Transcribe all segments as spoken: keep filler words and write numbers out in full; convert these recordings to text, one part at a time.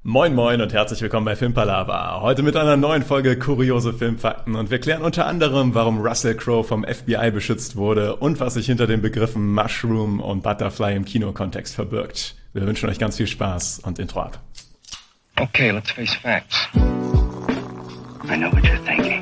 Moin moin und herzlich willkommen bei Filmpalava. Heute mit einer neuen Folge Kuriose Filmfakten und wir klären unter anderem, warum Russell Crowe vom F B I beschützt wurde und was sich hinter den Begriffen Mushroom und Butterfly im Kinokontext verbirgt. Wir wünschen euch ganz viel Spaß und Intro ab. Okay, let's face facts. I know what you're thinking.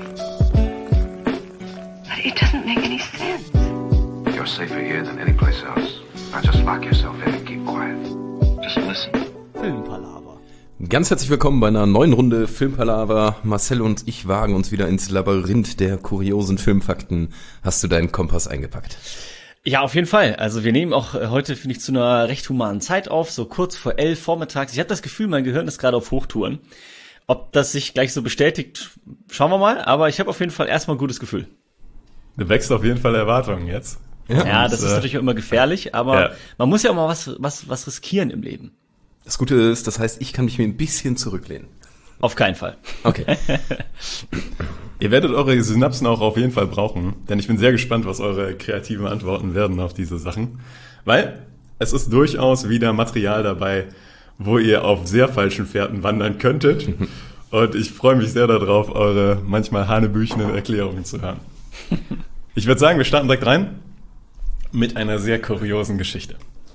But it doesn't make any sense. You're safer here than any place else. Now just lock yourself in and keep quiet. Just listen. Filmpalava. Ganz herzlich willkommen bei einer neuen Runde Filmpalava. Marcel und ich wagen uns wieder ins Labyrinth der kuriosen Filmfakten. Hast du deinen Kompass eingepackt? Ja, auf jeden Fall. Also wir nehmen auch heute, finde ich, zu einer recht humanen Zeit auf, so kurz vor elf vormittags. Ich habe das Gefühl, mein Gehirn ist gerade auf Hochtouren. Ob das sich gleich so bestätigt, schauen wir mal. Aber ich habe auf jeden Fall erstmal ein gutes Gefühl. Du wächst auf jeden Fall Erwartungen jetzt. Ja, ja und, das ist äh, natürlich immer gefährlich, aber ja. Man muss ja auch mal was, was, was riskieren im Leben. Das Gute ist, das heißt, ich kann mich mir ein bisschen zurücklehnen. Auf keinen Fall. Okay. Ihr werdet eure Synapsen auch auf jeden Fall brauchen, denn ich bin sehr gespannt, was eure kreativen Antworten werden auf diese Sachen. Weil es ist durchaus wieder Material dabei, wo ihr auf sehr falschen Fährten wandern könntet. Und ich freue mich sehr darauf, eure manchmal hanebüchenen Erklärungen zu hören. Ich würde sagen, wir starten direkt rein mit einer sehr kuriosen Geschichte.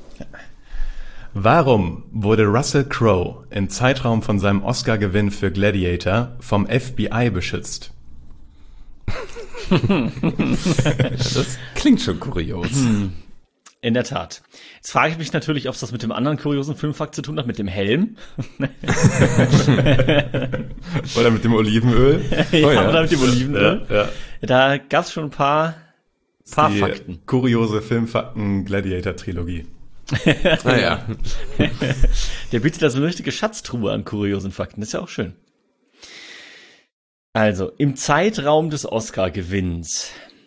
Warum wurde Russell Crowe im Zeitraum von seinem Oscar-Gewinn für Gladiator vom F B I beschützt? Das klingt schon kurios. In der Tat. Jetzt frage ich mich natürlich, ob es das mit dem anderen kuriosen Filmfakt zu tun hat, mit dem Helm. Oder mit dem Olivenöl? ja, Oh ja. Oder mit dem Olivenöl. Ja, ja. Da gab es schon ein paar, paar Die Fakten. kuriose Filmfakten-Gladiator-Trilogie. Ah ja. Der bietet da so eine richtige Schatztruhe an kuriosen Fakten. Das ist ja auch schön. Also, im Zeitraum des Oscar-Gewinns.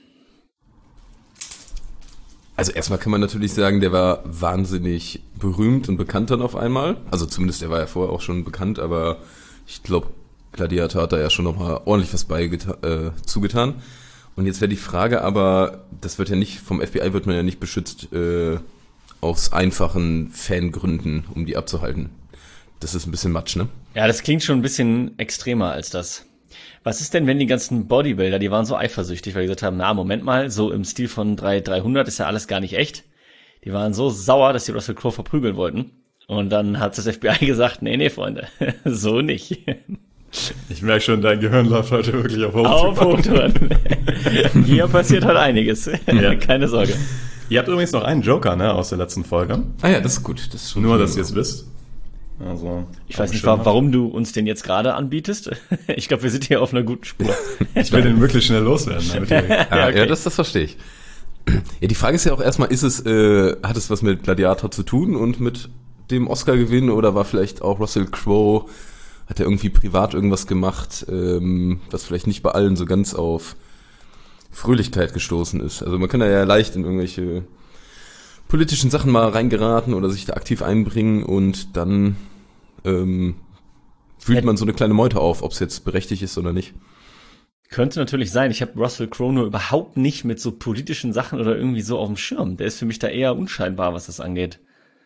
Also erstmal kann man natürlich sagen, der war wahnsinnig berühmt und bekannt dann auf einmal. Also zumindest, der war ja vorher auch schon bekannt, aber ich glaube, Gladiator hat da ja schon nochmal ordentlich was beigeta- äh, zugetan. Und jetzt wäre die Frage aber, das wird ja nicht, vom F B I wird man ja nicht beschützt, äh, aus einfachen Fangründen, um die abzuhalten. Das ist ein bisschen Matsch, ne? Ja, das klingt schon ein bisschen extremer als das. Was ist denn, wenn die ganzen Bodybuilder, die waren so eifersüchtig, weil die gesagt haben, na, Moment mal, so im Stil von dreihundert ist ja alles gar nicht echt. Die waren so sauer, dass die Russell Crowe verprügeln wollten. Und dann hat das F B I gesagt, nee, nee, Freunde, so nicht. Ich merke schon, dein Gehirn läuft heute wirklich auf Auf Hochtouren. Hochtouren. Hier passiert heute einiges. Ja. Keine Sorge. Ihr habt übrigens noch einen Joker, ne, aus der letzten Folge. Ah ja, das ist gut. Das ist schon Nur, schön. dass ihr es wisst. Also, Ich weiß nicht, warum du uns den jetzt gerade anbietest. Ich glaube, wir sind hier auf einer guten Spur. Ich will den wirklich schnell loswerden. Damit ihr Ja, okay. ja, das, das verstehe ich. Ja, die Frage ist ja auch erstmal, ist es, äh, hat es was mit Gladiator zu tun und mit dem Oscar-Gewinn oder war vielleicht auch Russell Crowe, hat er irgendwie privat irgendwas gemacht, ähm, was vielleicht nicht bei allen so ganz auf Fröhlichkeit gestoßen ist. Also man kann da ja leicht in irgendwelche politischen Sachen mal reingeraten oder sich da aktiv einbringen und dann ähm, fühlt man so eine kleine Meute auf, ob es jetzt berechtigt ist oder nicht. Könnte natürlich sein. Ich habe Russell Crowe nur überhaupt nicht mit so politischen Sachen oder irgendwie so auf dem Schirm. Der ist für mich da eher unscheinbar, was das angeht.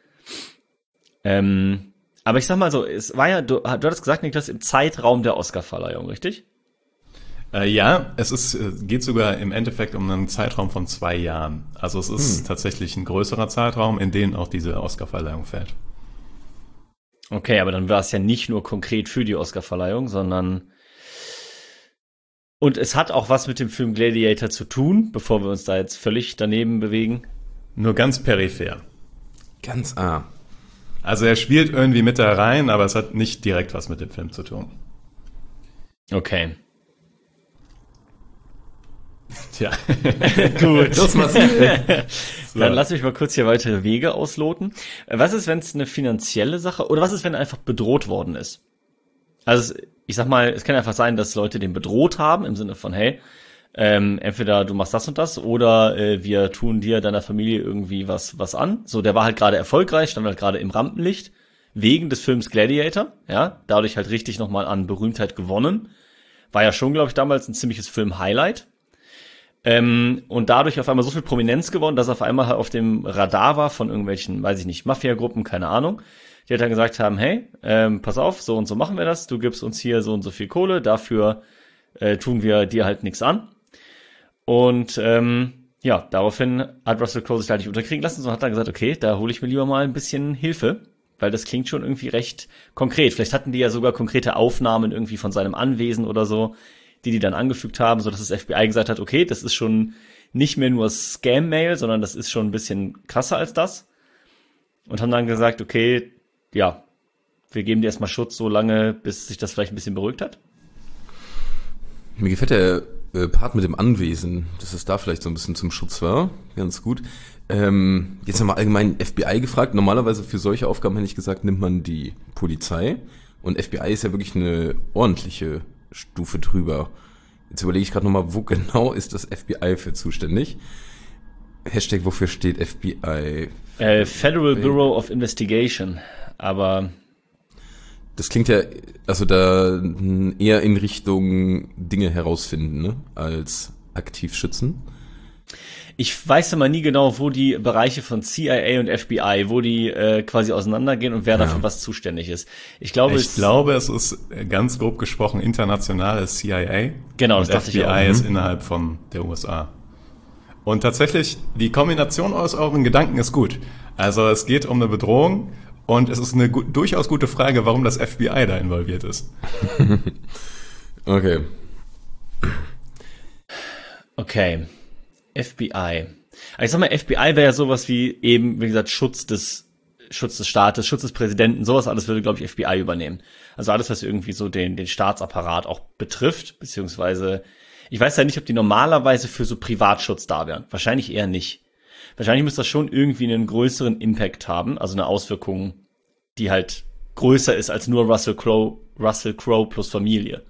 Ähm, aber ich sag mal so, es war ja, du, du hattest gesagt, Niklas, im Zeitraum der Oscarverleihung, richtig? Äh, ja, es ist, äh, geht sogar im Endeffekt um einen Zeitraum von zwei Jahren. Also es ist hm. tatsächlich ein größerer Zeitraum, in den auch diese Oscarverleihung fällt. Okay, aber dann war es ja nicht nur konkret für die Oscarverleihung, sondern und es hat auch was mit dem Film Gladiator zu tun, bevor wir uns da jetzt völlig daneben bewegen. Nur ganz peripher. Ganz ah. Also er spielt irgendwie mit da rein, aber es hat nicht direkt was mit dem Film zu tun. Okay. Tja. Gut. Los, Marcel. Dann lass mich mal kurz hier weitere Wege ausloten. Was ist, wenn es eine finanzielle Sache, oder was ist, wenn er einfach bedroht worden ist? Also ich sag mal, es kann einfach sein, dass Leute den bedroht haben, im Sinne von, hey, ähm, entweder du machst das und das, oder äh, wir tun dir, deiner Familie irgendwie was was an. So, der war halt gerade erfolgreich, stand halt gerade im Rampenlicht, wegen des Films Gladiator, ja, dadurch halt richtig nochmal an Berühmtheit gewonnen. War ja schon, glaube ich, damals ein ziemliches Film-Highlight. Ähm, und dadurch auf einmal so viel Prominenz gewonnen, dass er auf einmal halt auf dem Radar war von irgendwelchen, weiß ich nicht, Mafia-Gruppen, keine Ahnung. die halt dann gesagt haben, hey, ähm, pass auf, so und so machen wir das, du gibst uns hier so und so viel Kohle, dafür äh, tun wir dir halt nichts an. Und ähm, ja, daraufhin hat Russell Crowe sich halt nicht unterkriegen lassen, sondern hat dann gesagt, okay, da hole ich mir lieber mal ein bisschen Hilfe, weil das klingt schon irgendwie recht konkret. Vielleicht hatten die ja sogar konkrete Aufnahmen irgendwie von seinem Anwesen oder so, die die dann angefügt haben, so dass das F B I gesagt hat, okay, das ist schon nicht mehr nur Scam-Mail, sondern das ist schon ein bisschen krasser als das. Und haben dann gesagt, okay, ja, wir geben dir erstmal Schutz so lange, bis sich das vielleicht ein bisschen beruhigt hat. Mir gefällt der äh, Part mit dem Anwesen, dass es da vielleicht so ein bisschen zum Schutz war. Ganz gut. Ähm, jetzt nochmal allgemein F B I gefragt. Normalerweise für solche Aufgaben, hätte ich gesagt, nimmt man die Polizei. Und F B I ist ja wirklich eine ordentliche Stufe drüber. Jetzt überlege ich gerade nochmal, wo genau ist das F B I für zuständig? Hashtag, wofür steht F B I? Äh, Federal Bureau of Investigation. Aber das klingt ja, also da eher in Richtung Dinge herausfinden, ne, als aktiv schützen. ich weiß immer nie genau, wo die Bereiche von C I A und F B I, wo die äh, quasi auseinandergehen und wer ja. dafür was zuständig ist. Ich glaube, ich es glaube, es ist ganz grob gesprochen internationales C I A. Genau, das und dachte F B I ich auch. ist innerhalb von der U S A. Und tatsächlich, die Kombination aus euren Gedanken ist gut. Also es geht um eine Bedrohung und es ist eine gu- durchaus gute Frage, warum das F B I da involviert ist. Okay. Okay. F B I. Also ich sag mal, F B I wäre ja sowas wie eben, wie gesagt, Schutz des Schutz des Staates, Schutz des Präsidenten, sowas alles würde, glaube ich, F B I übernehmen. Also alles, was irgendwie so den den Staatsapparat auch betrifft, beziehungsweise ich weiß ja nicht, ob die normalerweise für so Privatschutz da wären. Wahrscheinlich eher nicht. Wahrscheinlich müsste das schon irgendwie einen größeren Impact haben, also eine Auswirkung, die halt größer ist als nur Russell Crowe, Russell Crowe plus Familie.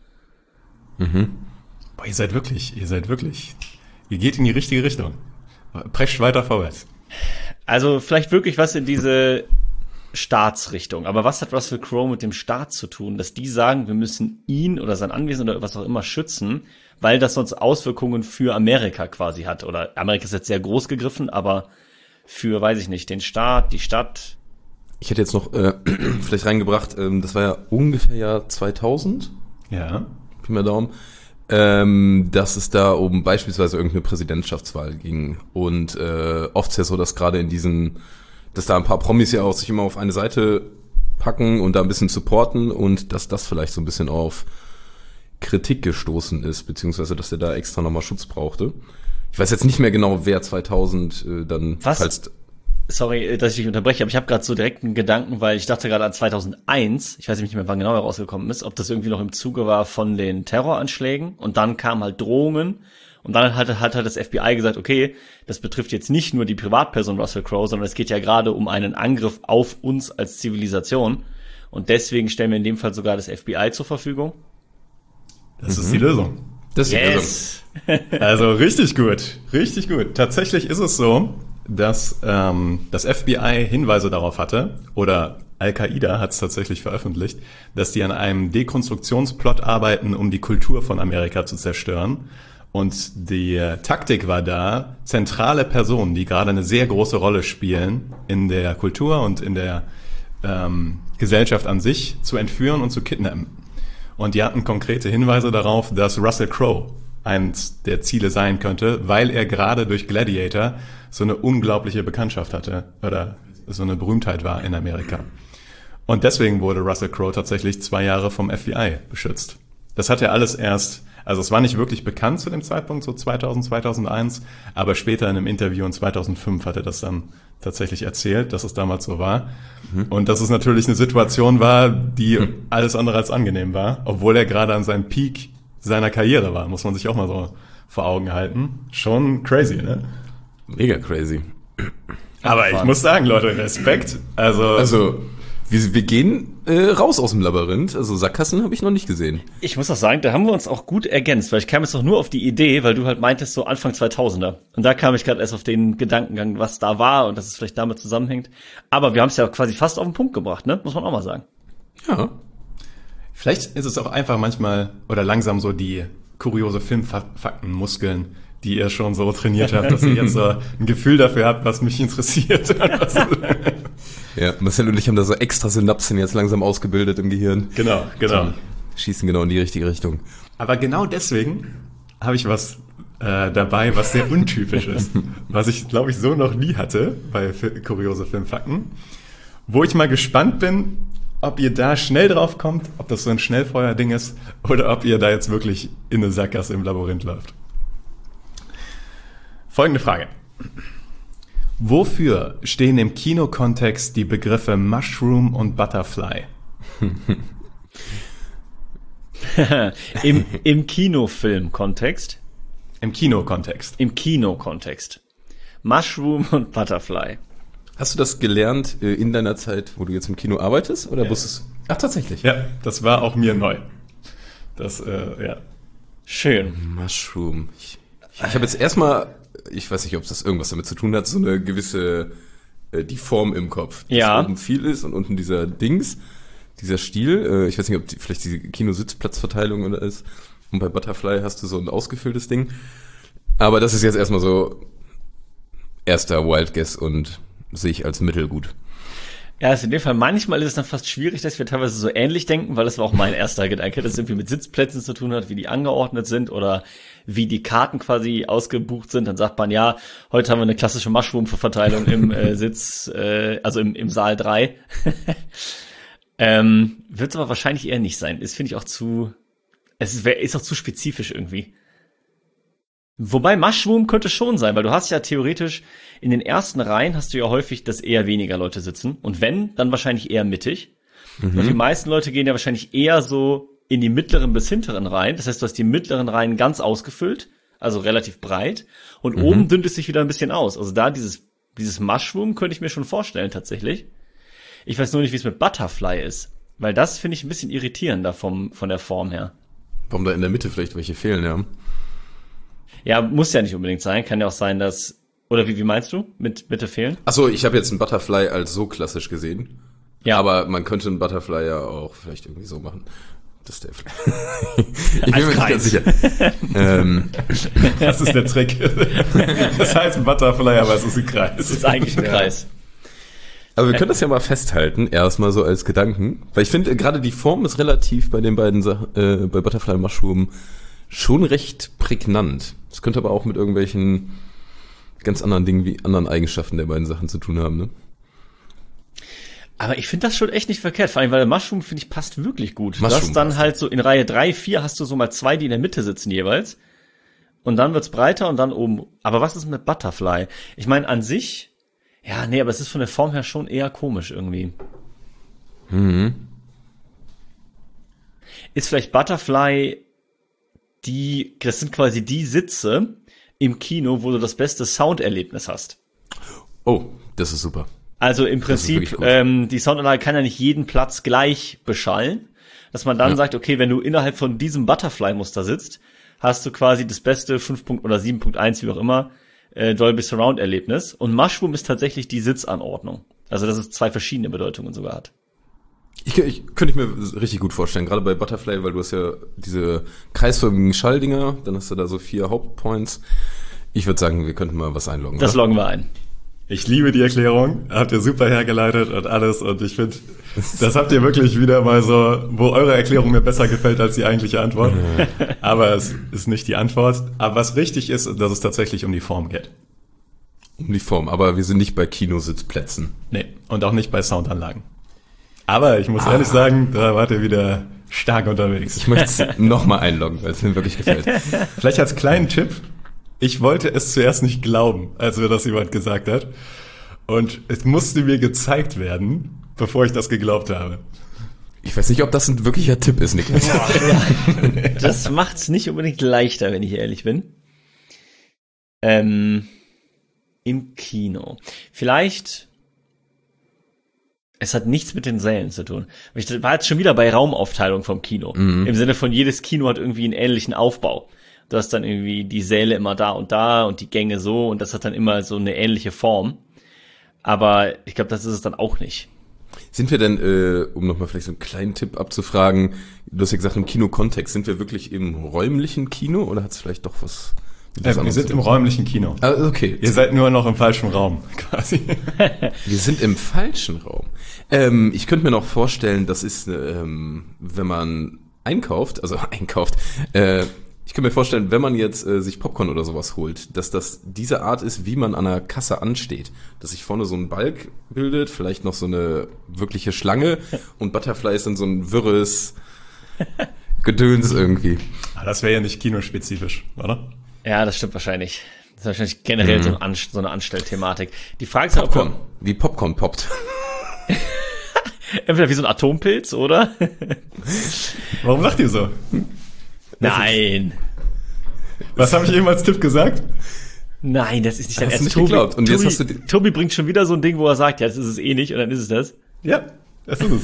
Mhm. Boah, ihr seid wirklich, ihr seid wirklich, ihr geht in die richtige Richtung. Prescht weiter vorwärts. Also vielleicht wirklich was in diese Staatsrichtung. Aber was hat Russell Crowe mit dem Staat zu tun, dass die sagen, wir müssen ihn oder sein Anwesen oder was auch immer schützen, weil das sonst Auswirkungen für Amerika quasi hat. Oder Amerika ist jetzt sehr groß gegriffen, aber für, weiß ich nicht, den Staat, die Stadt. Ich hätte jetzt noch äh, vielleicht reingebracht, ähm, das war ja ungefähr Jahr zweitausend. Ja. Pi mal Daumen. Ähm, dass es da um beispielsweise irgendeine Präsidentschaftswahl ging. Und äh, oft ist ja so, dass gerade in diesen, dass da ein paar Promis ja auch sich immer auf eine Seite packen und da ein bisschen supporten und dass das vielleicht so ein bisschen auf Kritik gestoßen ist, beziehungsweise dass er da extra nochmal Schutz brauchte. Ich weiß jetzt nicht mehr genau, wer zweitausend äh, dann... Was? Falls, Sorry, dass ich dich unterbreche, aber ich habe gerade so direkt einen Gedanken, weil ich dachte gerade an zweitausendeins, ich weiß nicht mehr, wann genau er rausgekommen ist, ob das irgendwie noch im Zuge war von den Terroranschlägen und dann kamen halt Drohungen und dann hat, hat halt das F B I gesagt, okay, das betrifft jetzt nicht nur die Privatperson Russell Crowe, sondern es geht ja gerade um einen Angriff auf uns als Zivilisation und deswegen stellen wir in dem Fall sogar das F B I zur Verfügung. Das mhm. ist die Lösung. das ist Yes! die Lösung. Also richtig gut, richtig gut. Tatsächlich ist es so, dass ähm, das F B I Hinweise darauf hatte, oder Al-Qaida hat es tatsächlich veröffentlicht, dass die an einem Dekonstruktionsplot arbeiten, um die Kultur von Amerika zu zerstören. Und die äh, Taktik war da, zentrale Personen, die gerade eine sehr große Rolle spielen in der Kultur und in der ähm, Gesellschaft an sich, zu entführen und zu kidnappen. Und die hatten konkrete Hinweise darauf, dass Russell Crowe eins der Ziele sein könnte, weil er gerade durch Gladiator so eine unglaubliche Bekanntschaft hatte oder so eine Berühmtheit war in Amerika. Und deswegen wurde Russell Crowe tatsächlich zwei Jahre vom F B I beschützt. Das hat er alles erst, also es war nicht wirklich bekannt zu dem Zeitpunkt, so zweitausend, zweitausendeins, aber später in einem Interview in zweitausendfünf hat er das dann tatsächlich erzählt, dass es damals so war. Mhm. Und dass es natürlich eine Situation war, die mhm. alles andere als angenehm war, obwohl er gerade an seinem Peak seiner Karriere war, muss man sich auch mal so vor Augen halten. Schon crazy, ne? Mega crazy. Aber ich muss sagen, Leute, Respekt. Also, Also, wir, wir gehen äh, raus aus dem Labyrinth. Also Sackgassen habe ich noch nicht gesehen. Ich muss auch sagen, da haben wir uns auch gut ergänzt, weil ich kam jetzt doch nur auf die Idee, weil du halt meintest so Anfang zweitausender. Und da kam ich gerade erst auf den Gedankengang, was da war und dass es vielleicht damit zusammenhängt. Aber wir haben es ja quasi fast auf den Punkt gebracht, ne? Muss man auch mal sagen. Ja. vielleicht ist es auch einfach manchmal oder langsam so die kuriose Filmfaktenmuskeln, die ihr schon so trainiert habt, dass ihr jetzt so ein Gefühl dafür habt, was mich interessiert. Ja, Marcel und ich haben da so extra Synapsen jetzt langsam ausgebildet im Gehirn. Genau, genau. Die schießen genau in die richtige Richtung. Aber genau deswegen habe ich was äh, dabei, was sehr untypisch ist. Was ich, glaube ich, so noch nie hatte bei Fi- kuriose Filmfakten. Wo ich mal gespannt bin, ob ihr da schnell drauf kommt, ob das so ein Schnellfeuer-Ding ist oder ob ihr da jetzt wirklich in eine Sackgasse im Labyrinth läuft. Folgende Frage. Wofür stehen im Kinokontext die Begriffe Mushroom und Butterfly? Im, im Kinofilm-Kontext? Im Kinokontext. Im Kinokontext. Mushroom und Butterfly. Hast du das gelernt äh, in deiner Zeit, wo du jetzt im Kino arbeitest? Oder Ja. wusstest du? Ach, tatsächlich. Ja, das war auch mir neu. Das, äh, ja. Schön. Mushroom. Ich, ich habe jetzt erstmal, ich weiß nicht, ob das irgendwas damit zu tun hat, so eine gewisse, äh, die Form im Kopf. Dass Ja. oben viel ist und unten dieser Dings, dieser Stiel. Äh, ich weiß nicht, ob die, vielleicht die Kinositzplatzverteilung oder ist. Und bei Butterfly hast du so ein ausgefülltes Ding. Aber das ist jetzt erstmal so erster Wild Guess und sehe ich als mittelgut. Ja, also in dem Fall, manchmal ist es dann fast schwierig, dass wir teilweise so ähnlich denken, weil das war auch mein erster Gedanke, dass es irgendwie mit Sitzplätzen zu tun hat, wie die angeordnet sind oder wie die Karten quasi ausgebucht sind. Dann sagt man, ja, heute haben wir eine klassische Mushroom-Verteilung im äh, Sitz, äh, also im, im Saal drei. ähm, wird es aber wahrscheinlich eher nicht sein. Ist, finde ich, auch zu, es ist, ist auch zu spezifisch irgendwie. Wobei Mushroom könnte schon sein, weil du hast ja theoretisch in den ersten Reihen hast du ja häufig, dass eher weniger Leute sitzen. Und wenn, dann wahrscheinlich eher mittig. Mhm. Und die meisten Leute gehen ja wahrscheinlich eher so in die mittleren bis hinteren Reihen. Das heißt, du hast die mittleren Reihen ganz ausgefüllt, also relativ breit. Und mhm. oben dünnt es sich wieder ein bisschen aus. Also da dieses, dieses Mushroom könnte ich mir schon vorstellen, tatsächlich. Ich weiß nur nicht, wie es mit Butterfly ist. Weil das finde ich ein bisschen irritierender vom, von der Form her. Warum da in der Mitte vielleicht welche fehlen, ja. Ja, muss ja nicht unbedingt sein. Kann ja auch sein, dass... Oder wie, wie meinst du? Mit Mitte fehlen? Ach so, ich habe jetzt einen Butterfly als so klassisch gesehen. Ja. Aber man könnte einen Butterfly ja auch vielleicht irgendwie so machen. Das ist der Ich bin Als mir nicht Kreis. ganz sicher. ähm, Das ist der Trick. Das heißt Butterfly, aber es ist ein Kreis. Das ist eigentlich ein Kreis. aber wir können das ja mal festhalten, erstmal so als Gedanken. Weil ich finde, äh, gerade die Form ist relativ bei den beiden Sachen, äh, bei Butterfly und Mushroom schon recht prägnant. Das könnte aber auch mit irgendwelchen ganz anderen Dingen wie anderen Eigenschaften der beiden Sachen zu tun haben, ne? Aber ich finde das schon echt nicht verkehrt, vor allem, weil der Mushroom, finde ich, passt wirklich gut. Mushroom du hast dann passt. halt so in Reihe drei, vier hast du so mal zwei, die in der Mitte sitzen jeweils. Und dann wird's breiter und dann oben. Aber was ist mit Butterfly? Ich meine, an sich, ja, nee, aber es ist von der Form her schon eher komisch irgendwie. Mhm. Ist vielleicht Butterfly die, das sind quasi die Sitze im Kino, wo du das beste Sounderlebnis hast. Oh, das ist super. Also im ist Prinzip, wirklich gut. ähm, die Soundanlage kann ja nicht jeden Platz gleich beschallen, dass man dann Ja. sagt, okay, wenn du innerhalb von diesem Butterfly-Muster sitzt, hast du quasi das beste fünf oder sieben Punkt eins, wie auch immer, äh, Dolby Surround-Erlebnis. Und Mushroom ist tatsächlich die Sitzanordnung. Also dass es zwei verschiedene Bedeutungen sogar hat. Ich, ich könnte ich mir richtig gut vorstellen, gerade bei Butterfly, weil du hast ja diese kreisförmigen Schalldinger, dann hast du da so vier Hauptpoints. Ich würde sagen, wir könnten mal was einloggen. Das oder? loggen wir ein. Ich liebe die Erklärung, habt ihr super hergeleitet und alles und ich finde, das habt ihr wirklich wieder mal so, wo eure Erklärung mir besser gefällt als die eigentliche Antwort. Aber es ist nicht die Antwort. Aber was richtig ist, dass es tatsächlich um die Form geht. Um die Form, aber wir sind nicht bei Kinositzplätzen. Nee, und auch nicht bei Soundanlagen. Aber ich muss ehrlich sagen, da wart ihr wieder stark unterwegs. Ich möchte es nochmal einloggen, weil es mir wirklich gefällt. Vielleicht als kleinen Tipp. Ich wollte es zuerst nicht glauben, als mir das jemand gesagt hat. Und es musste mir gezeigt werden, bevor ich das geglaubt habe. Ich weiß nicht, ob das ein wirklicher Tipp ist, Niklas. Das macht's nicht unbedingt leichter, wenn ich ehrlich bin. Ähm, im Kino. Vielleicht, es hat nichts mit den Sälen zu tun. Ich war jetzt schon wieder bei Raumaufteilung vom Kino. Mhm. Im Sinne von, jedes Kino hat irgendwie einen ähnlichen Aufbau. Du hast dann irgendwie die Säle immer da und da und die Gänge so und das hat dann immer so eine ähnliche Form. Aber ich glaube, das ist es dann auch nicht. Sind wir denn, äh, um nochmal vielleicht so einen kleinen Tipp abzufragen, du hast ja gesagt, im Kinokontext, sind wir wirklich im räumlichen Kino oder hat es vielleicht doch was Äh, wir sind im räumlichen Kino. Ah, okay. Ihr seid nur noch im falschen Raum, quasi. Wir sind im falschen Raum. Ähm, ich könnte mir noch vorstellen, das ist, ähm, wenn man einkauft, also einkauft, äh, ich könnte mir vorstellen, wenn man jetzt äh, sich Popcorn oder sowas holt, dass das diese Art ist, wie man an der Kasse ansteht. Dass sich vorne so ein Balk bildet, vielleicht noch so eine wirkliche Schlange und Butterfly ist dann so ein wirres Gedöns irgendwie. Ah, das wäre ja nicht kinospezifisch, oder? Ja, das stimmt wahrscheinlich. Das ist wahrscheinlich generell Mhm. so, ein An- so eine Anstellthematik. Die Frage ist, ob Popcorn, wie Popcorn poppt. entweder wie so ein Atompilz, oder? Warum lacht ihr so? Nein. Was habe ich eben als Tipp gesagt? Nein, das ist nicht dein Hast du Ernst. nicht Tobi, geglaubt. Und jetzt Tobi, hast du die- Tobi bringt schon wieder so ein Ding, wo er sagt, ja, das ist es eh nicht, und dann ist es das. Ja, das ist es.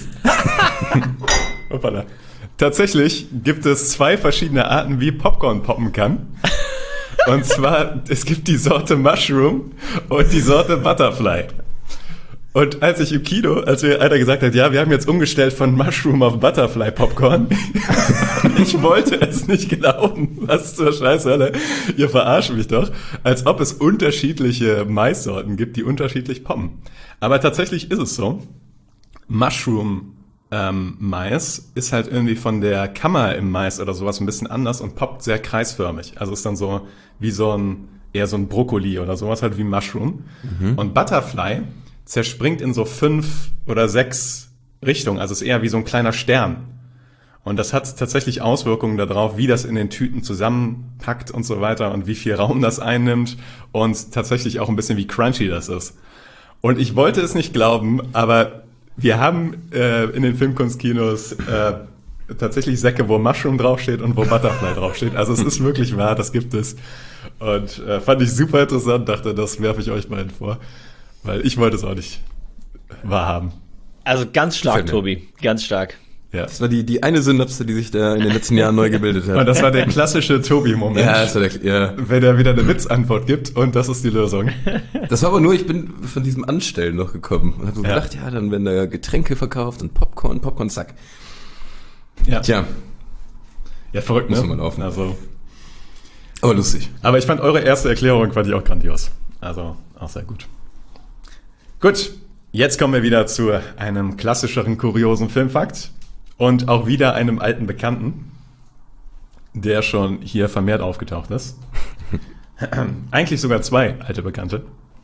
Hoppala. Tatsächlich gibt es zwei verschiedene Arten, wie Popcorn poppen kann. Und zwar, es gibt die Sorte Mushroom und die Sorte Butterfly. Und als ich im Kino, als mir einer gesagt hat, ja, wir haben jetzt umgestellt von Mushroom auf Butterfly Popcorn, ich wollte es nicht glauben. Was zur Scheißhölle? Ihr verarscht mich doch. Als ob es unterschiedliche Maissorten gibt, die unterschiedlich poppen. Aber tatsächlich ist es so. Mushroom ähm, Mais ist halt irgendwie von der Kammer im Mais oder sowas ein bisschen anders und poppt sehr kreisförmig. Also ist dann so wie so ein, eher so ein Brokkoli oder sowas halt wie Mushroom. Mhm. Und Butterfly zerspringt in so fünf oder sechs Richtungen. Also ist eher wie so ein kleiner Stern. Und das hat tatsächlich Auswirkungen darauf, wie das in den Tüten zusammenpackt und so weiter und wie viel Raum das einnimmt und tatsächlich auch ein bisschen wie crunchy das ist. Und ich wollte es nicht glauben, aber wir haben äh, in den Filmkunstkinos äh, tatsächlich Säcke, wo Mushroom draufsteht und wo Butterfly draufsteht. Also es ist wirklich wahr, das gibt es. Und äh, fand ich super interessant, dachte, das werfe ich euch beiden vor. Weil ich wollte es auch nicht wahrhaben. Also ganz stark, Gefällt mir. Tobi. Ganz stark. Ja. Das war die, die eine Synapse, die sich da in den letzten Jahren neu gebildet Und hat. das war der klassische Tobi-Moment. Ja, das war der, ja. Wenn er wieder eine Witzantwort gibt und das ist die Lösung. Das war aber nur, ich bin von diesem Anstellen noch gekommen und habe so Ja. gedacht, ja, dann werden da Getränke verkauft und Popcorn, Popcorn, zack. Ja, Tja, ja verrückt, Muss ne? man laufen. Also, aber lustig. aber ich fand eure erste Erklärung fand ich auch grandios. Also auch sehr gut. Gut, jetzt kommen wir wieder zu einem klassischeren, kuriosen Filmfakt und auch wieder einem alten Bekannten, der schon hier vermehrt aufgetaucht ist. Eigentlich sogar zwei alte Bekannte.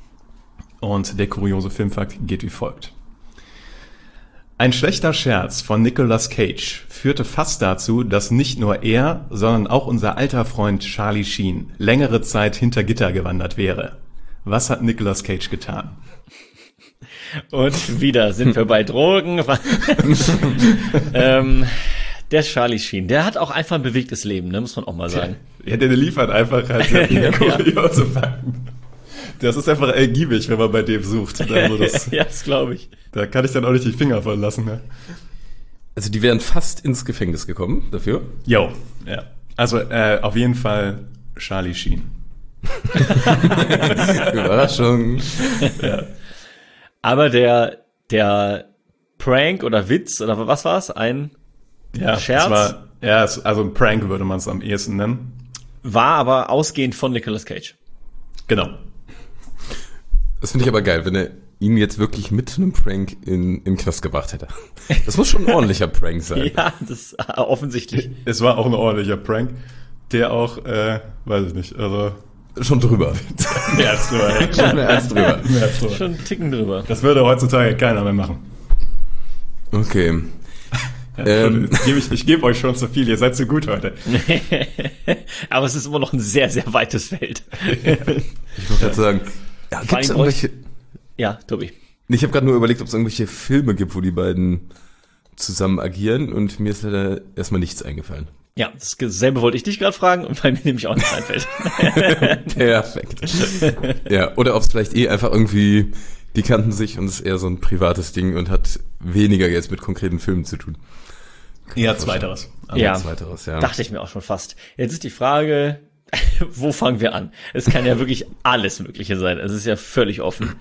Und der kuriose Filmfakt geht wie folgt. Ein schlechter Scherz von Nicolas Cage führte fast dazu, dass nicht nur er, sondern auch unser alter Freund Charlie Sheen längere Zeit hinter Gitter gewandert wäre. Was hat Nicolas Cage getan? Und wieder sind wir bei Drogen. ähm, der Charlie Sheen, der hat auch einfach ein bewegtes Leben, ne, muss man auch mal sagen. Ja, der liefert einfach halt sehr viele kuriose Fakten. Das ist einfach ergiebig, wenn man bei dem sucht. Also das, Ja, das glaube ich. da kann ich dann auch nicht die Finger von lassen. Ne? Also die wären fast ins Gefängnis gekommen dafür. Jo, ja. Also äh, auf jeden Fall Charlie Sheen. Überraschung. Aber der, der Prank oder Witz oder was war's? Ein Ja, Scherz? es war, ja, es, also ein Prank würde man es am ehesten nennen. war aber ausgehend von Nicolas Cage. Genau. Das finde ich aber geil, wenn er ihn jetzt wirklich mit einem Prank in, in den Knast gebracht hätte. Das muss schon ein ordentlicher Prank sein. Ja, das äh, offensichtlich. Es war auch ein ordentlicher Prank, der auch, äh, weiß ich nicht, also Schon drüber. mehr als drüber. ja. Schon mehr als drüber. Mehr als drüber. Schon einen Ticken drüber. Das würde heutzutage keiner mehr machen. Okay. Ja, Ähm. ich gebe ich, ich geb euch schon zu viel, ihr seid zu gut heute. Aber es ist immer noch ein sehr, sehr weites Feld. Ich wollte gerade sagen, ja, Vor gibt's allem irgendwelche... Ja, Tobi. Ich habe gerade nur überlegt, ob es irgendwelche Filme gibt, wo die beiden zusammen agieren und mir ist leider erstmal nichts eingefallen. Ja, dasselbe wollte ich dich gerade fragen und weil mir nämlich auch nichts einfällt. Perfekt. Ja, oder ob es vielleicht eh einfach irgendwie, die kannten sich und es ist eher so ein privates Ding und hat weniger jetzt mit konkreten Filmen zu tun. Eher zweiteres. Ja, Zweiteres, ja. dachte ich mir auch schon fast. Jetzt ist die Frage, wo fangen wir an? Es kann ja wirklich alles Mögliche sein. Es ist ja völlig offen.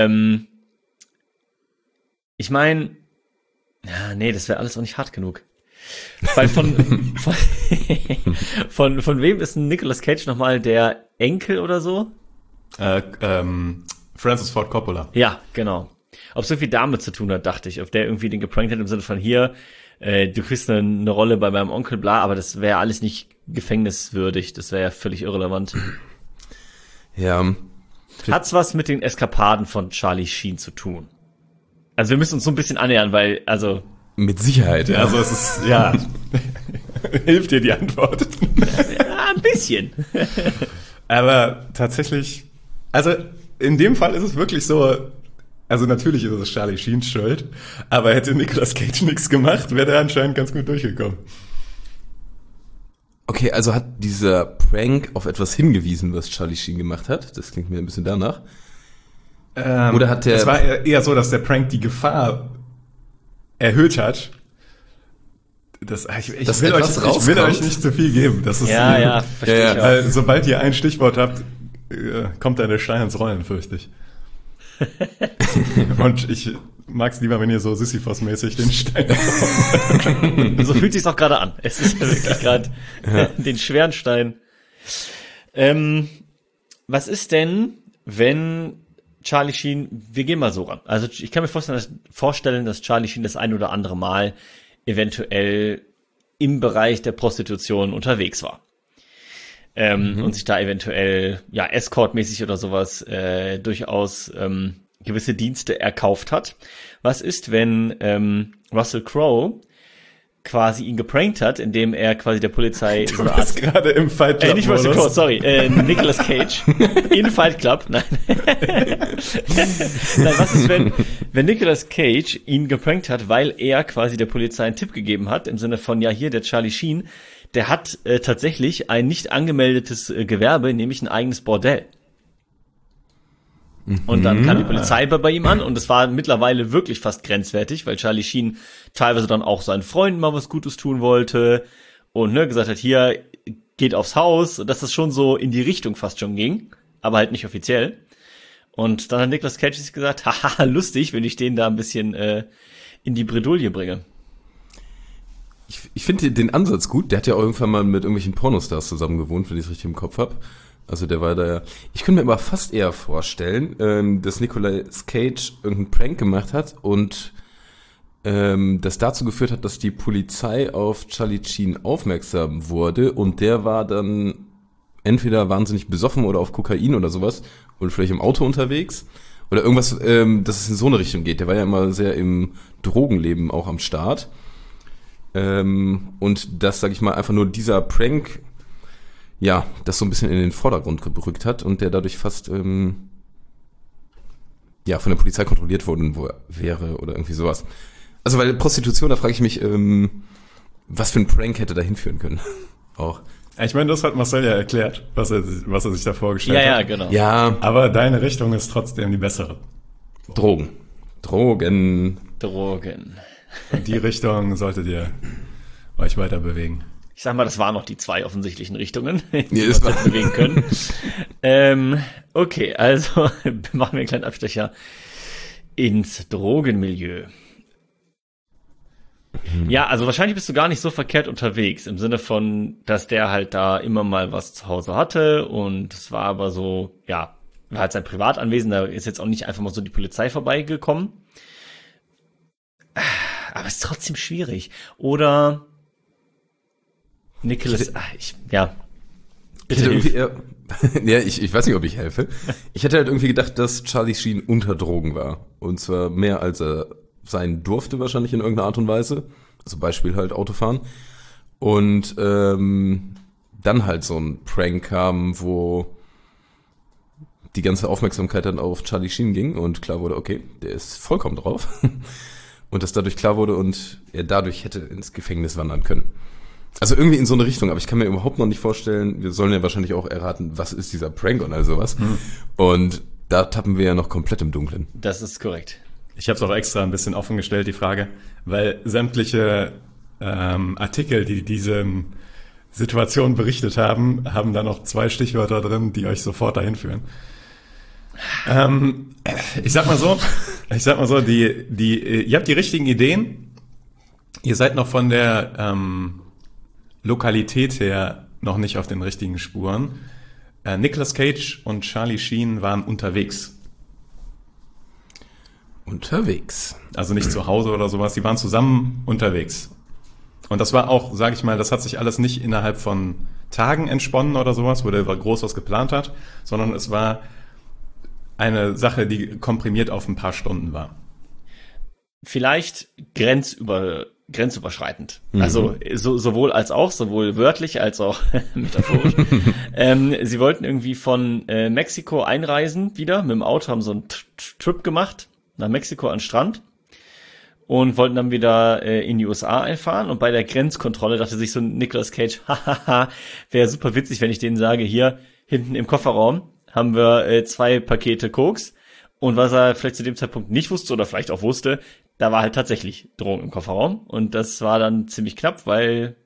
Ähm, ich meine, ja, nee, das wäre alles auch nicht hart genug. Weil von, von, von, von wem ist ein Nicolas Cage nochmal der Enkel oder so? Äh, ähm, Francis Ford Coppola. Ja, genau. Ob es irgendwie damit zu tun hat, dachte ich. Ob der irgendwie den geprankt hat im Sinne von hier, äh, du kriegst eine, eine Rolle bei meinem Onkel, bla, aber das wäre alles nicht gefängniswürdig. Das wäre ja völlig irrelevant. Ja. Hat's was mit den Eskapaden von Charlie Sheen zu tun? Also wir müssen uns so ein bisschen annähern, weil, also... Mit Sicherheit, ja. Also es ist, ja, hilft dir die Antwort. Ja, ein bisschen. Aber tatsächlich, also in dem Fall ist es wirklich so, also natürlich ist es Charlie Sheens Schuld, aber hätte Nicolas Cage nichts gemacht, wäre er anscheinend ganz gut durchgekommen. Okay, also hat dieser Prank auf etwas hingewiesen, was Charlie Sheen gemacht hat? Das klingt mir ein bisschen danach. Ähm, Oder hat der... Es war eher, eher so, dass der Prank die Gefahr erhöht hat. Das, ich ich, Dass will, euch, etwas ich will rauskommt. euch nicht zu viel geben. Das ist, Ja, ja, verstehe Ja, ich ja. auch. weil sobald ihr ein Stichwort habt, äh, kommt da der Stein ins Rollen, fürchte ich. Und ich mag's lieber, wenn ihr so Sisyphos-mäßig den Stein So fühlt sich's auch gerade an. Es ist ja wirklich gerade den schweren Stein. Ähm, was ist denn, wenn Charlie Sheen, wir gehen mal so ran. Also ich kann mir vorstellen, dass, vorstellen, dass Charlie Sheen das ein oder andere Mal eventuell im Bereich der Prostitution unterwegs war. Ähm, mhm. Und sich da eventuell, ja, Escort-mäßig oder sowas äh, durchaus ähm, gewisse Dienste erkauft hat. Was ist, wenn ähm, Russell Crowe quasi ihn geprankt hat, indem er quasi der Polizei Du so eine bist gerade im Fight Club Äh, nicht Russell Crowe, sorry, äh, Nicolas Cage in Fight Club. Nein. Nein, was ist, wenn, wenn Nicolas Cage ihn geprankt hat, weil er quasi der Polizei einen Tipp gegeben hat, im Sinne von, ja, hier, der Charlie Sheen, der hat äh, tatsächlich ein nicht angemeldetes äh, Gewerbe, nämlich ein eigenes Bordell. Und dann kam die Polizei bei, bei ihm an und es war mittlerweile wirklich fast grenzwertig, weil Charlie Sheen teilweise dann auch seinen Freunden mal was Gutes tun wollte und ne, gesagt hat, hier, geht aufs Haus, dass das schon so in die Richtung fast schon ging, aber halt nicht offiziell. Und dann hat Nicolas Cage sich gesagt, haha, lustig, wenn ich den da ein bisschen äh, in die Bredouille bringe. Ich, ich finde den Ansatz gut. Der hat ja auch irgendwann mal mit irgendwelchen Pornostars zusammen gewohnt, wenn ich es richtig im Kopf habe. Also der war da ja... Ich könnte mir aber fast eher vorstellen, ähm, dass Nicolas Cage irgendeinen Prank gemacht hat und ähm, das dazu geführt hat, dass die Polizei auf Charlie Sheen aufmerksam wurde und der war dann entweder wahnsinnig besoffen oder auf Kokain oder sowas und vielleicht im Auto unterwegs oder irgendwas, ähm, dass es in so eine Richtung geht. Der war ja immer sehr im Drogenleben auch am Start. Ähm, und das, sag ich mal, einfach nur dieser Prank, ja, das so ein bisschen in den Vordergrund gerückt hat und der dadurch fast, ähm, ja, von der Polizei kontrolliert worden wo wäre oder irgendwie sowas. Also, weil Prostitution, da frage ich mich, ähm, was für ein Prank hätte da hinführen können. Auch. Ich meine, das hat Marcel ja erklärt, was er, was er sich da vorgestellt Ja, ja, hat. genau. Ja, Aber deine Richtung ist trotzdem die bessere. Drogen. Drogen. Drogen. Und die Richtung solltet ihr euch weiter bewegen. Ich sag mal, das waren noch die zwei offensichtlichen Richtungen, die Nee, wir das uns war- jetzt bewegen können. ähm, okay, also machen wir einen kleinen Abstecher ins Drogenmilieu. Ja, also wahrscheinlich bist du gar nicht so verkehrt unterwegs, im Sinne von, dass der halt da immer mal was zu Hause hatte und es war aber so, ja, war halt sein Privatanwesen, da ist jetzt auch nicht einfach mal so die Polizei vorbeigekommen. Aber es ist trotzdem schwierig. Oder Nicholas, ach, ich, ja, Ich bitte hätte hilf. irgendwie eher, ja, ich, ich weiß nicht, ob ich helfe. Ich hätte halt irgendwie gedacht, dass Charlie Sheen unter Drogen war. Und zwar mehr, als er sein durfte wahrscheinlich in irgendeiner Art und Weise. Also Beispiel halt Autofahren. Und ähm, dann halt so ein Prank kam, wo die ganze Aufmerksamkeit dann auf Charlie Sheen ging und klar wurde, okay, der ist vollkommen drauf. Und das dadurch klar wurde und er dadurch hätte ins Gefängnis wandern können. Also irgendwie in so eine Richtung, aber ich kann mir überhaupt noch nicht vorstellen, wir sollen ja wahrscheinlich auch erraten, was ist dieser Prank und all sowas. Hm. Und da tappen wir ja noch komplett im Dunkeln. Das ist korrekt. Ich habe es auch extra ein bisschen offen gestellt, die Frage, weil sämtliche ähm, Artikel, die diese Situation berichtet haben, haben da noch zwei Stichwörter drin, die euch sofort dahin führen. Ähm, ich sag mal so, ich sag mal so, die, die, ihr habt die richtigen Ideen, Ihr seid noch von der ähm, Lokalität her noch nicht auf den richtigen Spuren. Äh, Nicolas Cage und Charlie Sheen waren unterwegs. Unterwegs. Also nicht zu Hause oder sowas, die waren zusammen unterwegs. Und das war auch, sage ich mal, das hat sich alles nicht innerhalb von Tagen entsponnen oder sowas, wo der groß was geplant hat, sondern es war eine Sache, die komprimiert auf ein paar Stunden war. Vielleicht grenzüber, grenzüberschreitend. Mhm. Also so, sowohl als auch, sowohl wörtlich als auch metaphorisch. ähm, sie wollten irgendwie von äh, Mexiko einreisen wieder mit dem Auto, haben so einen T- Trip gemacht nach Mexiko an den Strand und wollten dann wieder äh, in die U S A einfahren. Und bei der Grenzkontrolle dachte sich so Nicolas Cage, hahaha, wäre super witzig, wenn ich denen sage, hier hinten im Kofferraum haben wir äh, zwei Pakete Koks. Und was er vielleicht zu dem Zeitpunkt nicht wusste oder vielleicht auch wusste, da war halt tatsächlich Drogen im Kofferraum. Und das war dann ziemlich knapp, weil,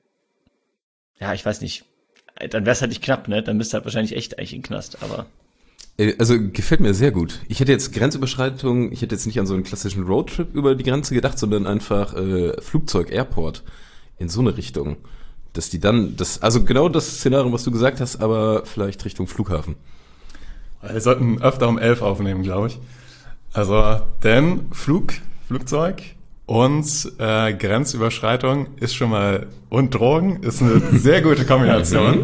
ja, ich weiß nicht, dann wäre es halt nicht knapp, ne? Dann müsste halt wahrscheinlich echt eigentlich in den Knast, aber... Also gefällt mir sehr gut. Ich hätte jetzt Grenzüberschreitung, ich hätte jetzt nicht an so einen klassischen Roadtrip über die Grenze gedacht, sondern einfach äh, Flugzeug, Airport in so eine Richtung. Dass die dann, das, also genau das Szenario, was du gesagt hast, aber vielleicht Richtung Flughafen. Wir sollten öfter um elf aufnehmen, glaube ich. Also, denn Flug, Flugzeug und äh, Grenzüberschreitung ist schon mal, und Drogen ist eine sehr gute Kombination.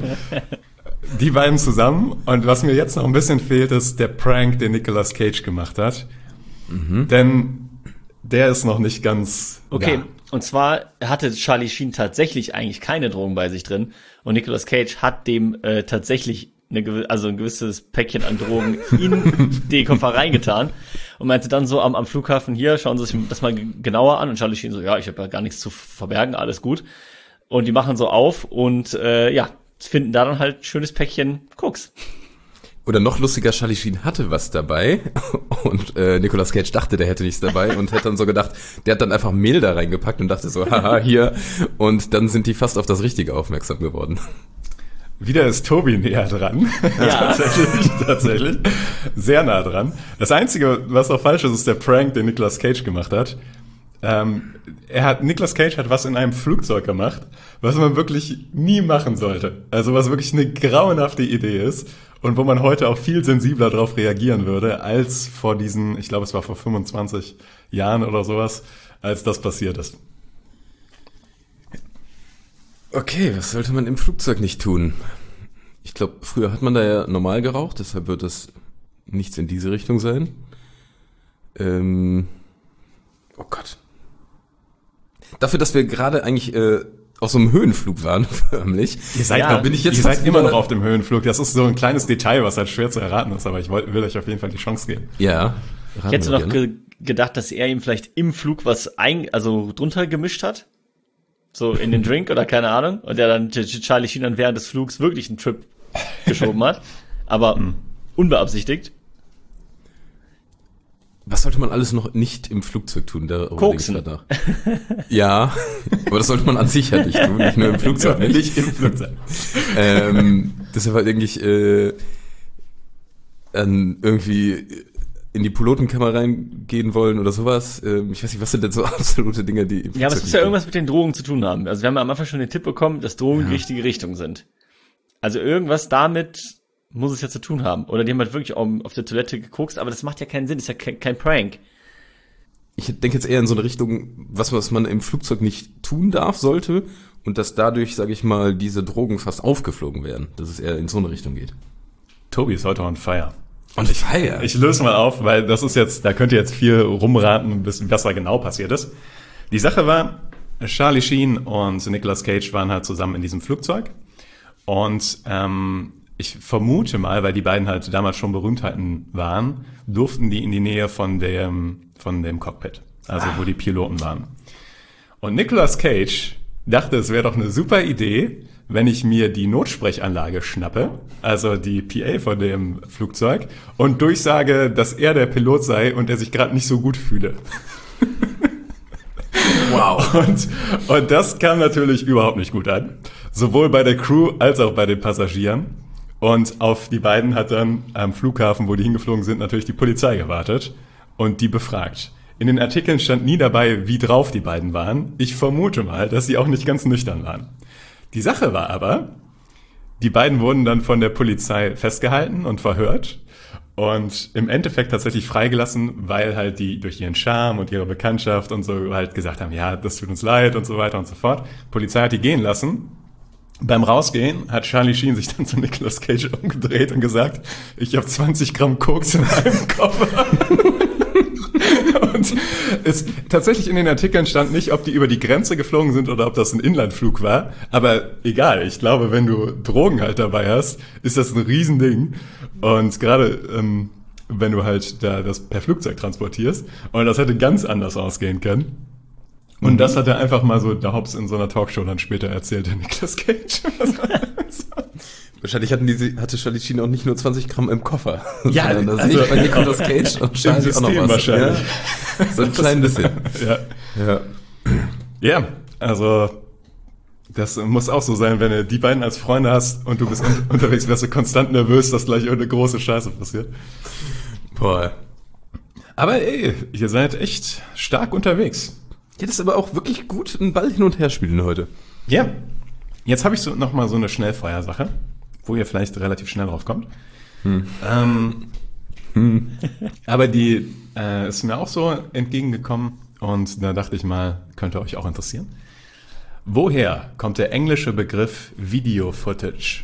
Die beiden zusammen. Und was mir jetzt noch ein bisschen fehlt, ist der Prank, den Nicolas Cage gemacht hat. Mhm. Denn der ist noch nicht ganz... Okay, ja. Und zwar hatte Charlie Sheen tatsächlich eigentlich keine Drogen bei sich drin. Und Nicolas Cage hat dem äh, tatsächlich eine, also ein gewisses Päckchen an Drogen in den Koffer reingetan. Und meinte dann so am, am Flughafen, hier, schauen Sie sich das mal genauer an. Und Charlie Sheen so, ja, ich habe ja gar nichts zu verbergen, alles gut. Und die machen so auf und äh, ja, finden da dann halt ein schönes Päckchen Koks. Oder noch lustiger, Charlie Sheen hatte was dabei und äh, Nicolas Cage dachte, der hätte nichts dabei und hätte dann so gedacht, der hat dann einfach Mehl da reingepackt und dachte so, haha, hier. Und dann sind die fast auf das Richtige aufmerksam geworden. Wieder ist Tobi näher dran. Ja. tatsächlich, tatsächlich. Sehr nah dran. Das Einzige, was noch falsch ist, ist der Prank, den Nicolas Cage gemacht hat. Ähm, er hat, Nicolas Cage hat was in einem Flugzeug gemacht, was man wirklich nie machen sollte. Also was wirklich eine grauenhafte Idee ist und wo man heute auch viel sensibler darauf reagieren würde, als vor diesen, ich glaube es war vor fünfundzwanzig Jahren oder sowas, als das passiert ist. Okay, was sollte man im Flugzeug nicht tun? Ich glaube, früher hat man da ja normal geraucht, deshalb wird das nichts in diese Richtung sein. Ähm, oh Gott. Dafür, dass wir gerade eigentlich äh, auf so einem Höhenflug waren, förmlich. Ihr seid, ja, noch, bin ich jetzt ihr fast seid immer wieder- noch auf dem Höhenflug. Das ist so ein kleines Detail, was halt schwer zu erraten ist, aber ich wollt, will euch auf jeden Fall die Chance geben. Ja. Ich hätte noch ge- gedacht, dass er ihm vielleicht im Flug was ein, also drunter gemischt hat. So in den Drink oder keine Ahnung. Und der dann Charlie Sheen dann während des Flugs wirklich einen Trip geschoben hat. Aber unbeabsichtigt. Was sollte man alles noch nicht im Flugzeug tun? Da Koksen. denke ich grad nach. Ja, aber das sollte man an sich ja nicht tun, nicht nur im Flugzeug. Nicht. Nicht im Flugzeug. ähm, deshalb halt denke äh, an irgendwie in die Pilotenkammer reingehen wollen oder sowas. Ähm, ich weiß nicht, was sind denn so absolute Dinge, die im Ja, aber es Flugzeug muss ja nicht irgendwas mit den Drogen zu tun haben. Also wir haben ja am Anfang schon den Tipp bekommen, dass Drogen die Ja. richtige Richtung sind. Also irgendwas damit muss es ja zu tun haben. Oder die haben halt wirklich auf der Toilette gekokst, aber das macht ja keinen Sinn, ist ja kein, kein Prank. Ich denke jetzt eher in so eine Richtung, was, was man im Flugzeug nicht tun darf, sollte, und dass dadurch, sage ich mal, diese Drogen fast aufgeflogen werden, dass es eher in so eine Richtung geht. Tobi ist heute on fire. Und ich feier. Ich löse mal auf, weil das ist jetzt, da könnt ihr jetzt viel rumraten, bis- was da genau passiert ist. Die Sache war, Charlie Sheen und Nicolas Cage waren halt zusammen in diesem Flugzeug. Und ähm, ich vermute mal, weil die beiden halt damals schon Berühmtheiten waren, durften die in die Nähe von dem, von dem Cockpit, also wo die Piloten waren. Und Nicolas Cage dachte, es wäre doch eine super Idee, wenn ich mir die Notsprechanlage schnappe, also die P A von dem Flugzeug, und durchsage, dass er der Pilot sei und er sich gerade nicht so gut fühle. Wow. Und, und das kam natürlich überhaupt nicht gut an. Sowohl bei der Crew als auch bei den Passagieren. Und auf die beiden hat dann am Flughafen, wo die hingeflogen sind, natürlich die Polizei gewartet und die befragt. In den Artikeln stand nie dabei, wie drauf die beiden waren. Ich vermute mal, dass sie auch nicht ganz nüchtern waren. Die Sache war aber, die beiden wurden dann von der Polizei festgehalten und verhört und im Endeffekt tatsächlich freigelassen, weil halt die durch ihren Charme und ihre Bekanntschaft und so halt gesagt haben, ja, das tut uns leid und so weiter und so fort. Die Polizei hat die gehen lassen. Beim Rausgehen hat Charlie Sheen sich dann zu Nicolas Cage umgedreht und gesagt, ich habe zwanzig Gramm Koks in einem Koffer. Und es tatsächlich in den Artikeln stand nicht, ob die über die Grenze geflogen sind oder ob das ein Inlandflug war. Aber egal, ich glaube, wenn du Drogen halt dabei hast, ist das ein Riesending. Und gerade ähm, wenn du halt da das per Flugzeug transportierst. Und das hätte ganz anders ausgehen können. Und mhm. das hat er einfach mal so der Hobbs in so einer Talkshow dann später erzählt, der Nicolas Cage. Wahrscheinlich hatten die, hatte Charlie Sheen auch nicht nur zwanzig Gramm im Koffer. Ja, da also sehe ich bei Nicolas Cage und Charlie auch noch was. Wahrscheinlich. Ja, so ein klein bisschen. Ja. Ja. Ja, also das muss auch so sein, wenn du die beiden als Freunde hast und du bist un- unterwegs, wärst du konstant nervös, dass gleich irgendeine große Scheiße passiert. Boah. Aber ey, ihr seid echt stark unterwegs. Ja, das ist aber auch wirklich gut, einen Ball hin und her spielen heute. Ja. Jetzt habe ich so noch mal so eine Schnellfeuersache, wo ihr vielleicht relativ schnell drauf kommt. Hm. Ähm, hm. Aber die äh, ist mir auch so entgegengekommen und da dachte ich mal, könnte euch auch interessieren. Woher kommt der englische Begriff Video Footage?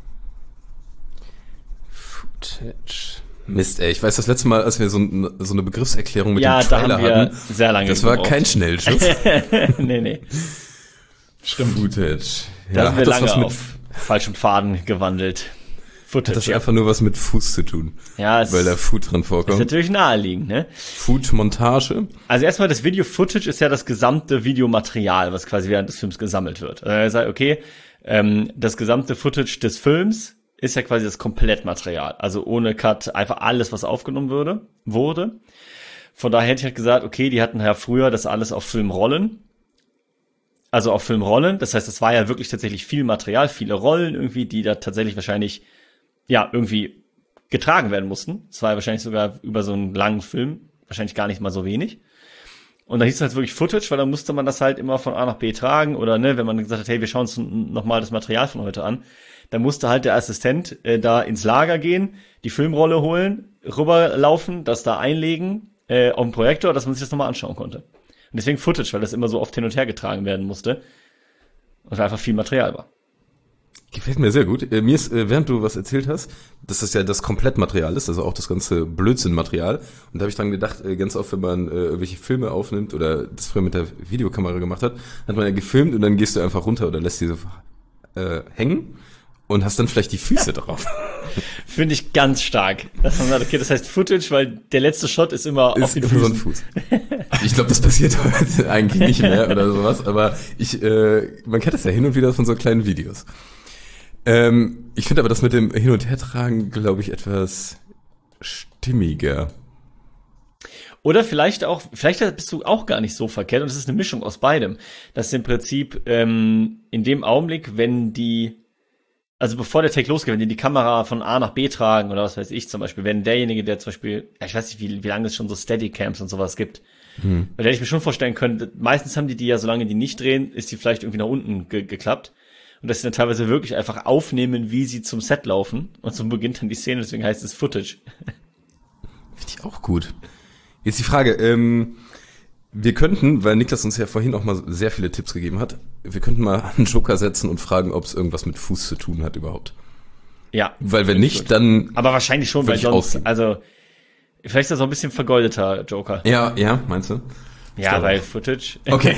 Footage. Mist, ey, ich weiß das letzte Mal, als wir so, ein, so eine Begriffserklärung mit ja, dem Trailer da haben wir hatten, sehr lange das war gebraucht. kein Schnellschuss. nee, nee. Stimmt. Footage. Da Ja, sind wir hat das lange was mit, auf falschem Faden gewandelt. Footage, hat das ja. einfach nur was mit Fuß zu tun, Ja, es weil da Food drin ist vorkommt. natürlich naheliegend, ne? Food-Montage. Also erstmal, das Video-Footage ist ja das gesamte Videomaterial, was quasi während des Films gesammelt wird. Also er sagt, okay, ähm, das gesamte Footage des Films ist ja quasi das Komplettmaterial. Also ohne Cut, einfach alles, was aufgenommen würde, wurde. Von daher hätte ich halt gesagt, okay, die hatten ja früher das alles auf Filmrollen. Also auf Filmrollen. Das heißt, es war ja wirklich tatsächlich viel Material, viele Rollen irgendwie, die da tatsächlich wahrscheinlich, ja, irgendwie getragen werden mussten. Es war ja wahrscheinlich sogar über so einen langen Film, wahrscheinlich gar nicht mal so wenig. Und da hieß es halt wirklich Footage, weil dann musste man das halt immer von A nach B tragen oder ne, wenn man gesagt hat, hey, wir schauen uns nochmal das Material von heute an, dann musste halt der Assistent äh, da ins Lager gehen, die Filmrolle holen, rüberlaufen, das da einlegen äh, auf dem Projektor, dass man sich das nochmal anschauen konnte. Und deswegen Footage, weil das immer so oft hin und her getragen werden musste und einfach viel Material war. Gefällt mir sehr gut. Äh, mir ist, äh, während du was erzählt hast, dass das ja das Komplettmaterial ist, also auch das ganze Blödsinnmaterial. Und da habe ich dran gedacht, äh, ganz oft, wenn man äh, irgendwelche Filme aufnimmt oder das früher mit der Videokamera gemacht hat, hat man ja gefilmt und dann gehst du einfach runter oder lässt die so äh, hängen und hast dann vielleicht die Füße drauf. Finde ich ganz stark. Dass man sagt, okay, das heißt Footage, weil der letzte Shot ist immer ist auf den für so einen Füßen. Fuß. Ich glaube, das passiert heute eigentlich nicht mehr oder sowas, aber ich, äh, man kennt das ja hin und wieder von so kleinen Videos. Ähm, ich finde aber das mit dem Hin- und Hertragen, glaube ich, etwas stimmiger. Oder vielleicht auch, vielleicht bist du auch gar nicht so verkehrt und es ist eine Mischung aus beidem. Das ist im Prinzip ähm, in dem Augenblick, wenn die, also bevor der Take losgeht, wenn die die Kamera von A nach B tragen oder was weiß ich zum Beispiel, wenn derjenige, der zum Beispiel, ich weiß nicht, wie, wie lange es schon so Steadicams und sowas gibt, hm. weil hätte ich mir schon vorstellen können, meistens haben die die ja, solange die nicht drehen, ist die vielleicht irgendwie nach unten ge- geklappt. Und dass sie dann teilweise wirklich einfach aufnehmen, wie sie zum Set laufen. Und so beginnt dann die Szene, deswegen heißt es Footage. Finde ich auch gut. Jetzt die Frage, ähm, wir könnten, weil Niklas uns ja vorhin auch mal sehr viele Tipps gegeben hat, wir könnten mal einen Joker setzen und fragen, ob es irgendwas mit Fuß zu tun hat überhaupt. Ja. Weil wenn nicht, dann... Aber wahrscheinlich schon, weil ich sonst, ausgeben. also, vielleicht ist das auch ein bisschen vergoldeter Joker. Ja, ja, meinst du? Ja, glaube weil auch. Footage. Okay.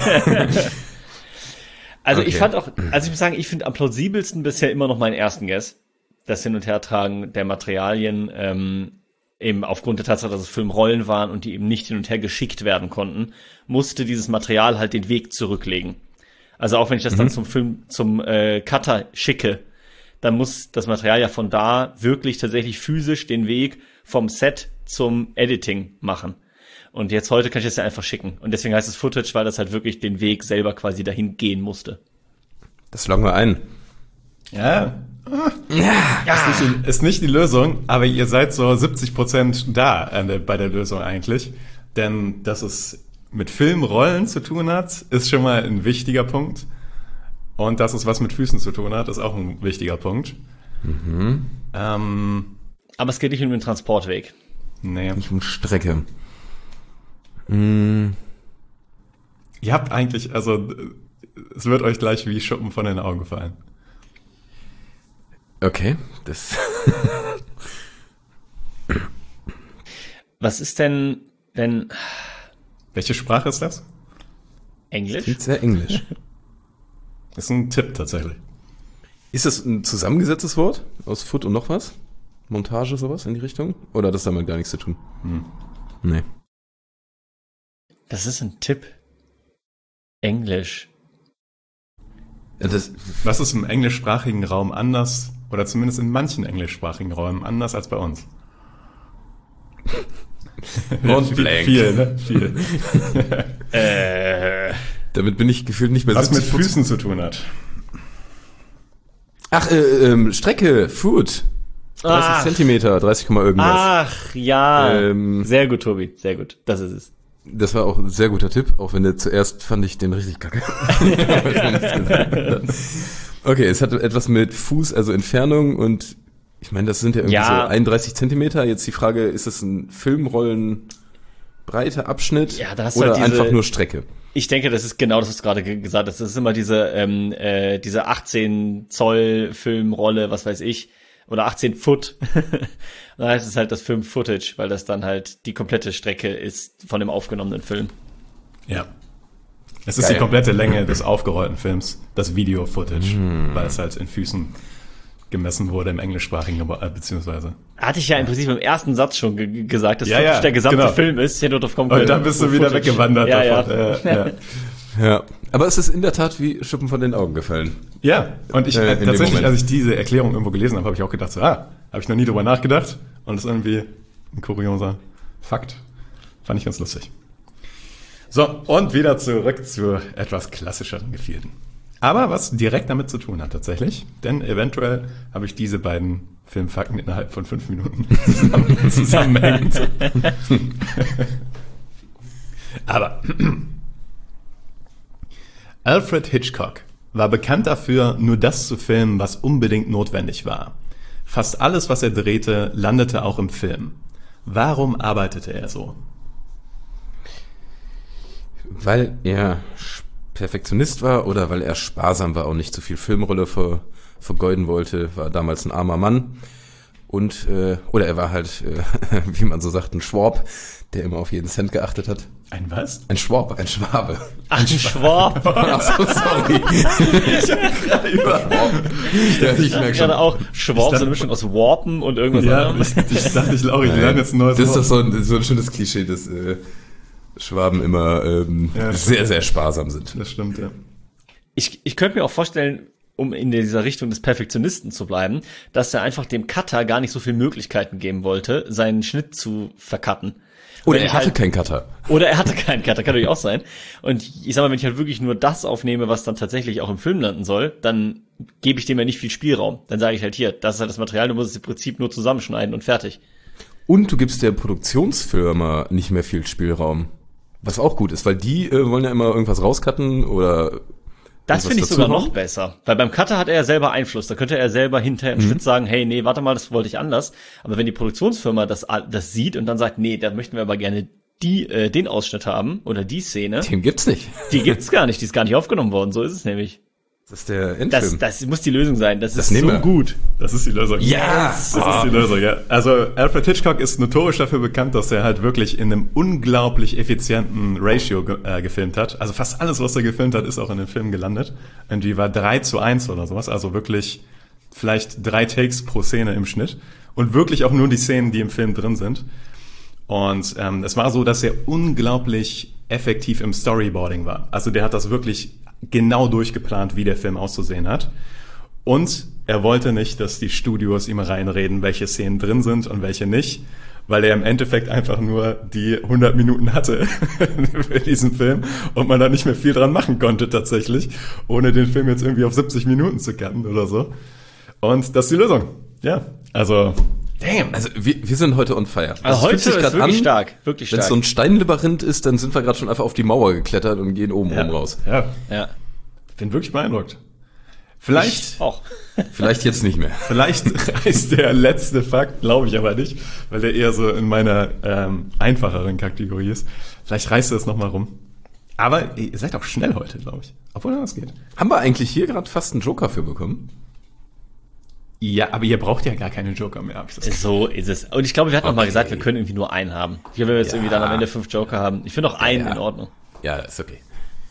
Also Okay. ich fand auch, also ich muss sagen, ich finde am plausibelsten bisher immer noch meinen ersten Guess. Das Hin- und Hertragen der Materialien, ähm, eben aufgrund der Tatsache, dass es Filmrollen waren und die eben nicht hin und her geschickt werden konnten, musste dieses Material halt den Weg zurücklegen. Also auch wenn ich das Mhm. dann zum Film, zum äh, Cutter schicke, dann muss das Material ja von da wirklich tatsächlich physisch den Weg vom Set zum Editing machen. Und jetzt heute kann ich das ja einfach schicken. Und deswegen heißt es Footage, weil das halt wirklich den Weg selber quasi dahin gehen musste. Das loggen wir ein. Ja. ja. Ist, nicht, ist nicht die Lösung, aber ihr seid so siebzig Prozent da an der, bei der Lösung eigentlich. Denn dass es mit Filmrollen zu tun hat, ist schon mal ein wichtiger Punkt. Und dass es was mit Füßen zu tun hat, ist auch ein wichtiger Punkt. Mhm. Ähm, Aber es geht nicht um den Transportweg. nee. Nicht um Strecke. Mm, Ihr habt eigentlich, also es wird euch gleich wie Schuppen von den Augen fallen. okay, das... Was ist denn, wenn Welche Sprache ist das? Englisch? klingt sehr englisch. Das ist ein Tipp tatsächlich. Ist das ein zusammengesetztes Wort aus Foot und noch was? Montage, sowas in die Richtung? Oder hat das damit gar nichts zu tun? Hm. Nee. Das ist ein Tipp. Englisch. Ja, das, Was ist im englischsprachigen Raum anders, oder zumindest in manchen englischsprachigen Räumen anders als bei uns? Mont Blanc. Viel, ne? Viel. Äh, damit bin ich gefühlt nicht mehr Was mit siebzig Prozent. Füßen zu tun hat. Ach, äh, ähm, Strecke, Foot. dreißig Ach. Zentimeter, dreißig, Komma irgendwas. ach, ja. Ähm. Sehr gut, Tobi. Sehr gut. Das ist es. Das war auch ein sehr guter Tipp, auch wenn der zuerst fand ich den richtig kacke. Okay, es hat etwas mit Fuß, also Entfernung und ich meine, das sind ja irgendwie Ja. so einunddreißig Zentimeter. Jetzt die Frage, ist es ein Filmrollen-breiter Abschnitt Ja, da hast du oder halt diese- einfach nur Strecke? Ich denke, das ist genau das, was du gerade ge- gesagt hast. Das ist immer diese, ähm, äh, diese achtzehn Zoll Filmrolle, was weiß ich, oder achtzehn Foot. Da heißt es halt das Film-Footage, weil das dann halt die komplette Strecke ist von dem aufgenommenen Film. Ja. Es ist Geil. die komplette Länge des aufgerollten Films, das Video-Footage, Hm. weil es halt in Füßen gemessen wurde im englischsprachigen, äh, beziehungsweise. Hatte ich ja im Prinzip im ersten Satz schon ge ge- gesagt, dass Ja, Footage ja, der gesamte genau. Film ist. Ich hätte nur drauf kommen Und können. dann bist du wieder Footage. weggewandert Ja, davon. ja. Äh, ja. Ja, aber es ist in der Tat wie Schuppen von den Augen gefallen. Ja, und ich Äh, äh, in dem tatsächlich, Moment. als ich diese Erklärung irgendwo gelesen habe, habe ich auch gedacht, so, ah, habe ich noch nie drüber nachgedacht. Und das ist irgendwie ein kurioser Fakt. Fand ich ganz lustig. So, und wieder zurück zu etwas klassischeren Gefilden. Aber was direkt damit zu tun hat tatsächlich, denn eventuell habe ich diese beiden Filmfakten innerhalb von fünf Minuten zusammen, zusammenhängend. Aber Alfred Hitchcock war bekannt dafür, nur das zu filmen, was unbedingt notwendig war. Fast alles, was er drehte, landete auch im Film. Warum arbeitete er so? Weil er Sch- Perfektionist war oder weil er sparsam war und nicht zu viel Filmrolle ver, vergeuden wollte, war damals ein armer Mann. Und, äh, oder er war halt, äh, wie man so sagt, ein Schwab, der immer auf jeden Cent geachtet hat. Ein was? Ein Schwab, ein Schwabe. Ach, ein Schwab. Ach so, sorry. Ja, ich merke schon. Gerade auch Schwab, so eine Mischung aus Warpen und irgendwas Ja, anderem. ich, ich dachte, ich, Lauri, ich lerne jetzt ein neues Das ist doch Wort. so ein, so ein schönes Klischee, dass äh, Schwaben immer ähm, Ja, sehr, sehr sparsam sind. Das stimmt, ja. Ich, ich könnte mir auch vorstellen, um in dieser Richtung des Perfektionisten zu bleiben, dass er einfach dem Cutter gar nicht so viele Möglichkeiten geben wollte, seinen Schnitt zu vercutten. Oder Wenn er hatte halt, keinen Cutter. Oder er hatte keinen Cutter, kann natürlich auch sein. Und ich sag mal, wenn ich halt wirklich nur das aufnehme, was dann tatsächlich auch im Film landen soll, dann gebe ich dem ja nicht viel Spielraum. Dann sage ich halt hier, das ist halt das Material, du musst es im Prinzip nur zusammenschneiden und fertig. Und du gibst der Produktionsfirma nicht mehr viel Spielraum. Was auch gut ist, weil die äh, wollen ja immer irgendwas rauscutten oder Das irgendwas finde ich dazu sogar hauen. noch besser. Weil beim Cutter hat er ja selber Einfluss. Da könnte er selber hinterher im Schnitt sagen, hey, nee, warte mal, das wollte ich anders. Aber wenn die Produktionsfirma das, das sieht und dann sagt, nee, da möchten wir aber gerne die, äh, den Ausschnitt haben oder die Szene, Den gibt's nicht. die gibt's gar nicht. Die ist gar nicht aufgenommen worden. So ist es nämlich. Das ist der Das, Endfilm. das muss die Lösung sein. Das, Das ist nehmen so wir. gut. Das ist die Lösung. Ja! Das ist die Lösung, ja. Also Alfred Hitchcock ist notorisch dafür bekannt, dass er halt wirklich in einem unglaublich effizienten Ratio ge äh, gefilmt hat. Also fast alles, was er gefilmt hat, ist auch in dem Film gelandet. Irgendwie war drei zu eins oder sowas. Also wirklich vielleicht drei Takes pro Szene im Schnitt. Und wirklich auch nur die Szenen, die im Film drin sind. Und ähm, es war so, dass er unglaublich effektiv im Storyboarding war. Also der hat das wirklich genau durchgeplant, wie der Film auszusehen hat. Und er wollte nicht, dass die Studios ihm reinreden, welche Szenen drin sind und welche nicht, weil er im Endeffekt einfach nur die hundert Minuten hatte für diesen Film und man da nicht mehr viel dran machen konnte tatsächlich, ohne den Film jetzt irgendwie auf siebzig Minuten zu cutten oder so. Und das ist die Lösung. Ja, also Damn. Also wir, wir sind heute on fire. Also heute ist fühlt sich grad wirklich an, stark, wirklich Wenn es stark. so ein Steinlabyrinth ist, dann sind wir gerade schon einfach auf die Mauer geklettert und gehen oben ja. rum raus. Ja, Ja, bin wirklich beeindruckt. Vielleicht, ich auch. Vielleicht jetzt nicht mehr. vielleicht reißt der letzte Fakt, glaube ich aber nicht, weil der eher so in meiner ähm, einfacheren Kategorie ist. Vielleicht reißt er es nochmal rum. Aber ihr seid auch schnell heute, glaube ich. Obwohl das geht. Haben wir eigentlich hier gerade fast einen Joker für bekommen? Ja, aber ihr braucht ja gar keine Joker mehr, hab ich das Gefühl. So ist es. Und ich glaube, wir hatten noch mal Okay. gesagt, wir können irgendwie nur einen haben. Ich glaube, wenn wir jetzt Ja. irgendwie dann am Ende fünf Joker haben. Ich finde auch einen Ja. in Ordnung. Ja, ist okay.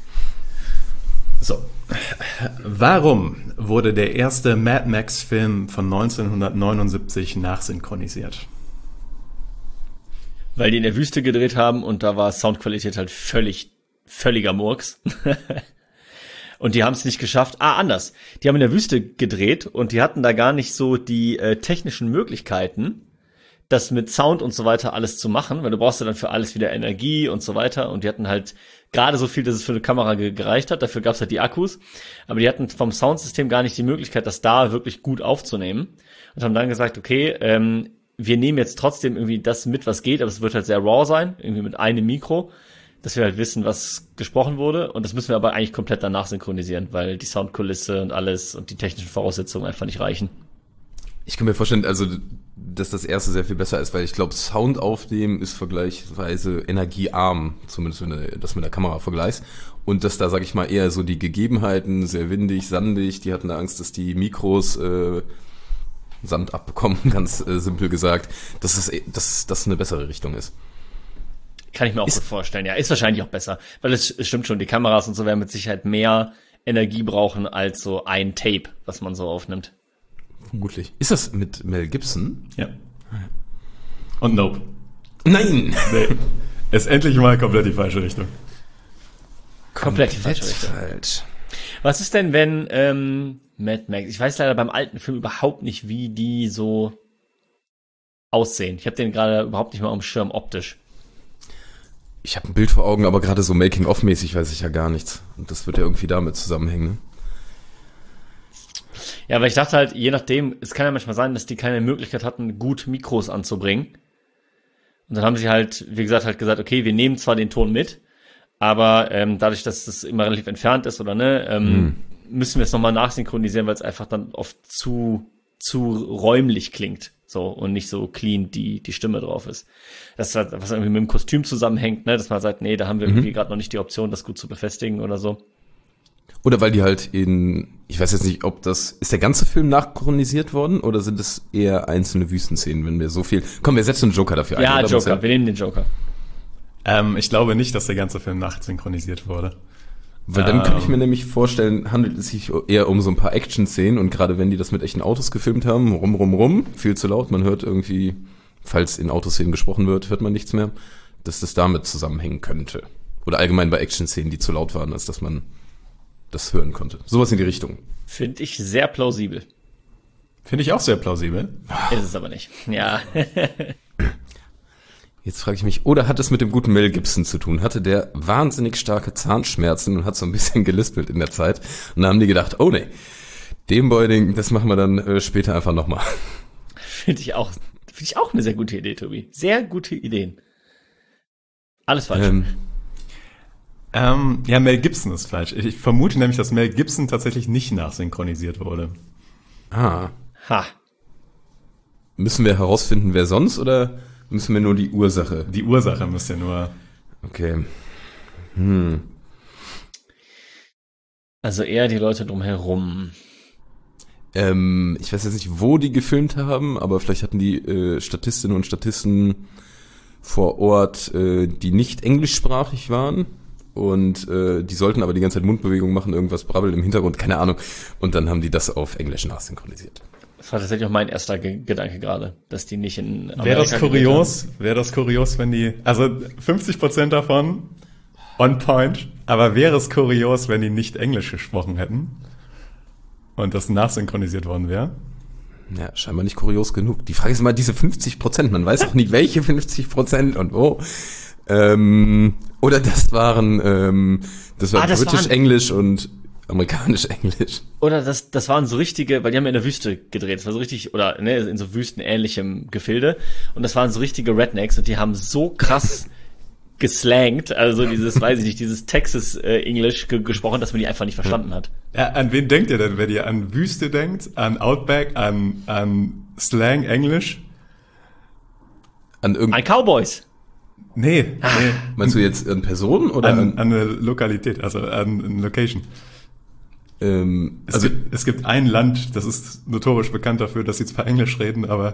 So. Warum wurde der erste Mad Max-Film von neunzehnhundertneunundsiebzig nachsynchronisiert? Weil die in der Wüste gedreht haben und da war Soundqualität halt völlig, völliger Murks. Und die haben es nicht geschafft. Ah, anders. Die haben in der Wüste gedreht und die hatten da gar nicht so die äh, technischen Möglichkeiten, das mit Sound und so weiter alles zu machen, weil du brauchst ja dann für alles wieder Energie und so weiter. Und die hatten halt gerade so viel, dass es für eine Kamera ge- gereicht hat. Dafür gab's halt die Akkus. Aber die hatten vom Soundsystem gar nicht die Möglichkeit, das da wirklich gut aufzunehmen. Und haben dann gesagt, okay, ähm, wir nehmen jetzt trotzdem irgendwie das mit, was geht, aber es wird halt sehr raw sein, irgendwie mit einem Mikro, dass wir halt wissen, was gesprochen wurde. Und das müssen wir aber eigentlich komplett danach synchronisieren, weil die Soundkulisse und alles und die technischen Voraussetzungen einfach nicht reichen. Ich kann mir vorstellen, also, dass das erste sehr viel besser ist, weil ich glaube, Sound aufnehmen ist vergleichsweise energiearm, zumindest wenn du das mit der Kamera vergleichst. Und dass da, sag ich mal, eher so die Gegebenheiten, sehr windig, sandig, die hatten da Angst, dass die Mikros äh, Sand abbekommen, ganz äh, simpel gesagt, dass es dass das eine bessere Richtung ist. Kann ich mir auch gut vorstellen, ja. Ist wahrscheinlich auch besser. Weil es, es stimmt schon, die Kameras und so werden mit Sicherheit mehr Energie brauchen als so ein Tape, was man so aufnimmt. Vermutlich. Ist das mit Mel Gibson? Ja. Und Nope. Nein! Nee. Ist endlich mal komplett die falsche Richtung. Komplett die falsche Richtung. falsch. Was ist denn, wenn ähm, Mad Max, ich weiß leider beim alten Film überhaupt nicht, wie die so aussehen. Ich habe den gerade überhaupt nicht mal am Schirm optisch. Ich habe ein Bild vor Augen, aber gerade so Making-of-mäßig weiß ich ja gar nichts. Und das wird ja irgendwie damit zusammenhängen. Ne? Ja, aber ich dachte halt, je nachdem, es kann ja manchmal sein, dass die keine Möglichkeit hatten, gut Mikros anzubringen. Und dann haben sie halt, wie gesagt, halt gesagt, okay, wir nehmen zwar den Ton mit, aber ähm, dadurch, dass das immer relativ entfernt ist, oder ne, ähm, Mhm. müssen wir es nochmal nachsynchronisieren, weil es einfach dann oft zu zu räumlich klingt, so, und nicht so clean die die Stimme drauf ist. Das ist halt, was irgendwie mit dem Kostüm zusammenhängt, ne, dass man sagt, nee, da haben wir Mhm. irgendwie gerade noch nicht die Option, das gut zu befestigen oder so. Oder weil die halt in, ich weiß jetzt nicht, ob das, ist der ganze Film nachchronisiert worden oder sind es eher einzelne Wüstenszenen, wenn wir so viel, komm, wir setzen einen Joker dafür ein. Ja, oder? Joker, wir nehmen den Joker. Ähm, ich glaube nicht, dass der ganze Film nachsynchronisiert wurde. Weil dann Ähm. könnte ich mir nämlich vorstellen, handelt es sich eher um so ein paar Action-Szenen und gerade wenn die das mit echten Autos gefilmt haben, rum, rum, rum, viel zu laut, man hört irgendwie, falls in Autoszenen gesprochen wird, hört man nichts mehr, dass das damit zusammenhängen könnte. Oder allgemein bei Action-Szenen, die zu laut waren, als dass man das hören konnte. Sowas in die Richtung. Finde ich sehr plausibel. Finde ich auch sehr plausibel. Ist es aber nicht. Ja. Jetzt frage ich mich, oder hat es mit dem guten Mel Gibson zu tun? Hatte der wahnsinnig starke Zahnschmerzen und hat so ein bisschen gelispelt in der Zeit? Und da haben die gedacht, oh nee, dem Boyding, das machen wir dann äh, später einfach nochmal. Finde ich auch, finde ich auch eine sehr gute Idee, Tobi. Sehr gute Ideen. Alles falsch. Ähm, Ähm, ja, Mel Gibson ist falsch. Ich vermute nämlich, dass Mel Gibson tatsächlich nicht nachsynchronisiert wurde. ah, Ha. müssen wir herausfinden, wer sonst, oder müssen wir nur die Ursache? Die Ursache müsst ihr nur... Okay. Hm. Also eher die Leute drumherum. Ähm, ich weiß jetzt nicht, wo die gefilmt haben, aber vielleicht hatten die äh, Statistinnen und Statisten vor Ort, äh, die nicht englischsprachig waren. Und äh, die sollten aber die ganze Zeit Mundbewegungen machen, irgendwas brabbeln im Hintergrund, keine Ahnung. Und dann haben die das auf Englisch nachsynchronisiert. Das war tatsächlich auch mein erster Ge- Gedanke gerade, dass die nicht in Amerika Wäre das gedreht kurios, wäre das kurios, wenn die... Also fünfzig Prozent davon on point, aber wäre es kurios, wenn die nicht Englisch gesprochen hätten und das nachsynchronisiert worden wäre? Ja, scheinbar nicht kurios genug. Die Frage ist immer diese fünfzig Prozent. Man weiß auch nicht, welche fünfzig Prozent und wo. Ähm, oder das waren, ähm, das war Ah, das britisch, waren- Englisch und amerikanisch-englisch. Oder das, das waren so richtige, weil die haben ja in der Wüste gedreht, das war so richtig, oder ne, in so wüstenähnlichem Gefilde. Und das waren so richtige Rednecks und die haben so krass geslangt, also dieses, weiß ich nicht, dieses Texas-Englisch ge- gesprochen, dass man die einfach nicht verstanden hat. Ja, an wen denkt ihr denn, wenn ihr an Wüste denkt, an Outback, an, an Slang, Englisch? An irgend An Cowboys. Nee, nee. Meinst du jetzt an Personen oder An, an, an eine Lokalität, also an eine Location. ähm, Es, also gibt, es gibt ein Land, das ist notorisch bekannt dafür, dass sie zwar Englisch reden, aber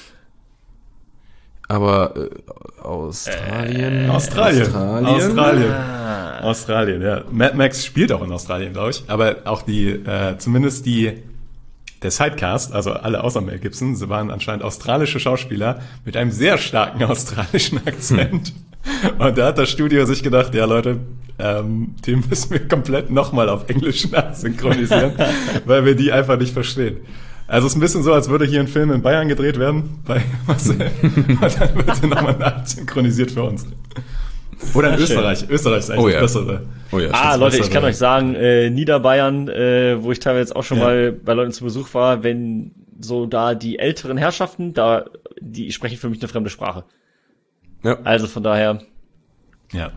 aber äh, Australien, Australien. Australien. Australien. Ah. Australien, ja. Mad Max spielt auch in Australien, glaube ich. Aber auch die, äh, zumindest die, der Sidecast, also alle außer Mel Gibson, sie waren anscheinend australische Schauspieler mit einem sehr starken australischen Akzent. Und da hat das Studio sich gedacht, ja Leute, ähm, die müssen wir komplett nochmal auf Englisch nachsynchronisieren, weil wir die einfach nicht verstehen. Also es ist ein bisschen so, als würde hier ein Film in Bayern gedreht werden, bei Marcel, und dann wird er nochmal nachsynchronisiert für uns. Oder in Sehr Österreich. schön. Österreich ist eigentlich Oh das ja. Bessere. Oh ja, Ah, das Leute, besser ich kann wäre. euch sagen, äh, Niederbayern, äh, wo ich teilweise jetzt auch schon Ja. mal bei Leuten zu Besuch war, wenn so da die älteren Herrschaften, da, die sprechen für mich eine fremde Sprache. Ja. Also von daher, Ja.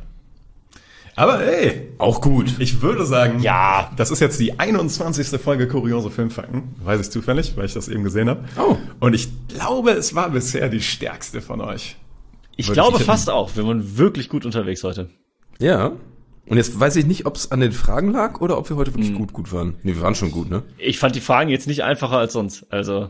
Aber ey, Auch gut. ich würde sagen, ja, das ist jetzt die einundzwanzigste Folge Kuriose Filmfakten. Weiß ich zufällig, weil ich das eben gesehen habe. Oh. Und ich glaube, es war bisher die stärkste von euch. ich Würde glaube ich- fast auch, wir waren wirklich gut unterwegs heute. Ja. Und jetzt weiß ich nicht, ob es an den Fragen lag oder ob wir heute wirklich gut, gut waren. Nee, wir waren schon gut, ne? Ich fand die Fragen jetzt nicht einfacher als sonst, also.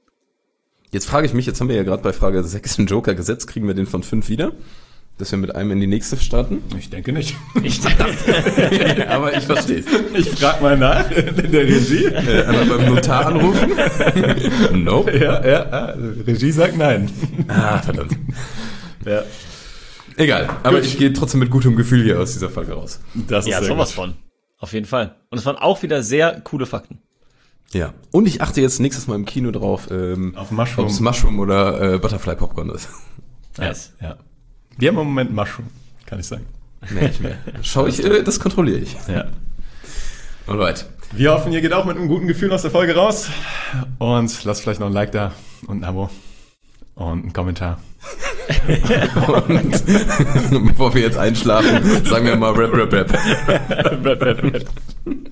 Jetzt frage ich mich, jetzt haben wir ja gerade bei Frage sechs den Joker gesetzt, kriegen wir den von fünf wieder? Dass wir mit einem in die nächste starten? Ich denke nicht. Ich, Aber ich verstehe. Ich frage mal nach in der Regie. Äh, einmal beim Notar anrufen? Nope. Ja, ja, ah, Regie sagt nein. Ah, verdammt. Ja, Egal, aber Gut. ich gehe trotzdem mit gutem Gefühl hier aus dieser Folge raus. das ist ja, sehr sowas gut. von. Auf jeden Fall. Und es waren auch wieder sehr coole Fakten. Ja. Und ich achte jetzt nächstes Mal im Kino drauf, ähm, Auf Mushroom. ob es Mushroom oder äh, Butterfly Popcorn ist. Nice. Ja. Wir haben im Moment Mushroom, kann ich sagen. Nee, nicht mehr. Schau ich, äh, das kontrolliere ich. Ja. Alright. Wir hoffen, ihr geht auch mit einem guten Gefühl aus der Folge raus. Und lasst vielleicht noch ein Like da und ein Abo und einen Kommentar. Und bevor wir jetzt einschlafen, sagen wir mal Rap, Rap, Rap. Rap, rap, rap.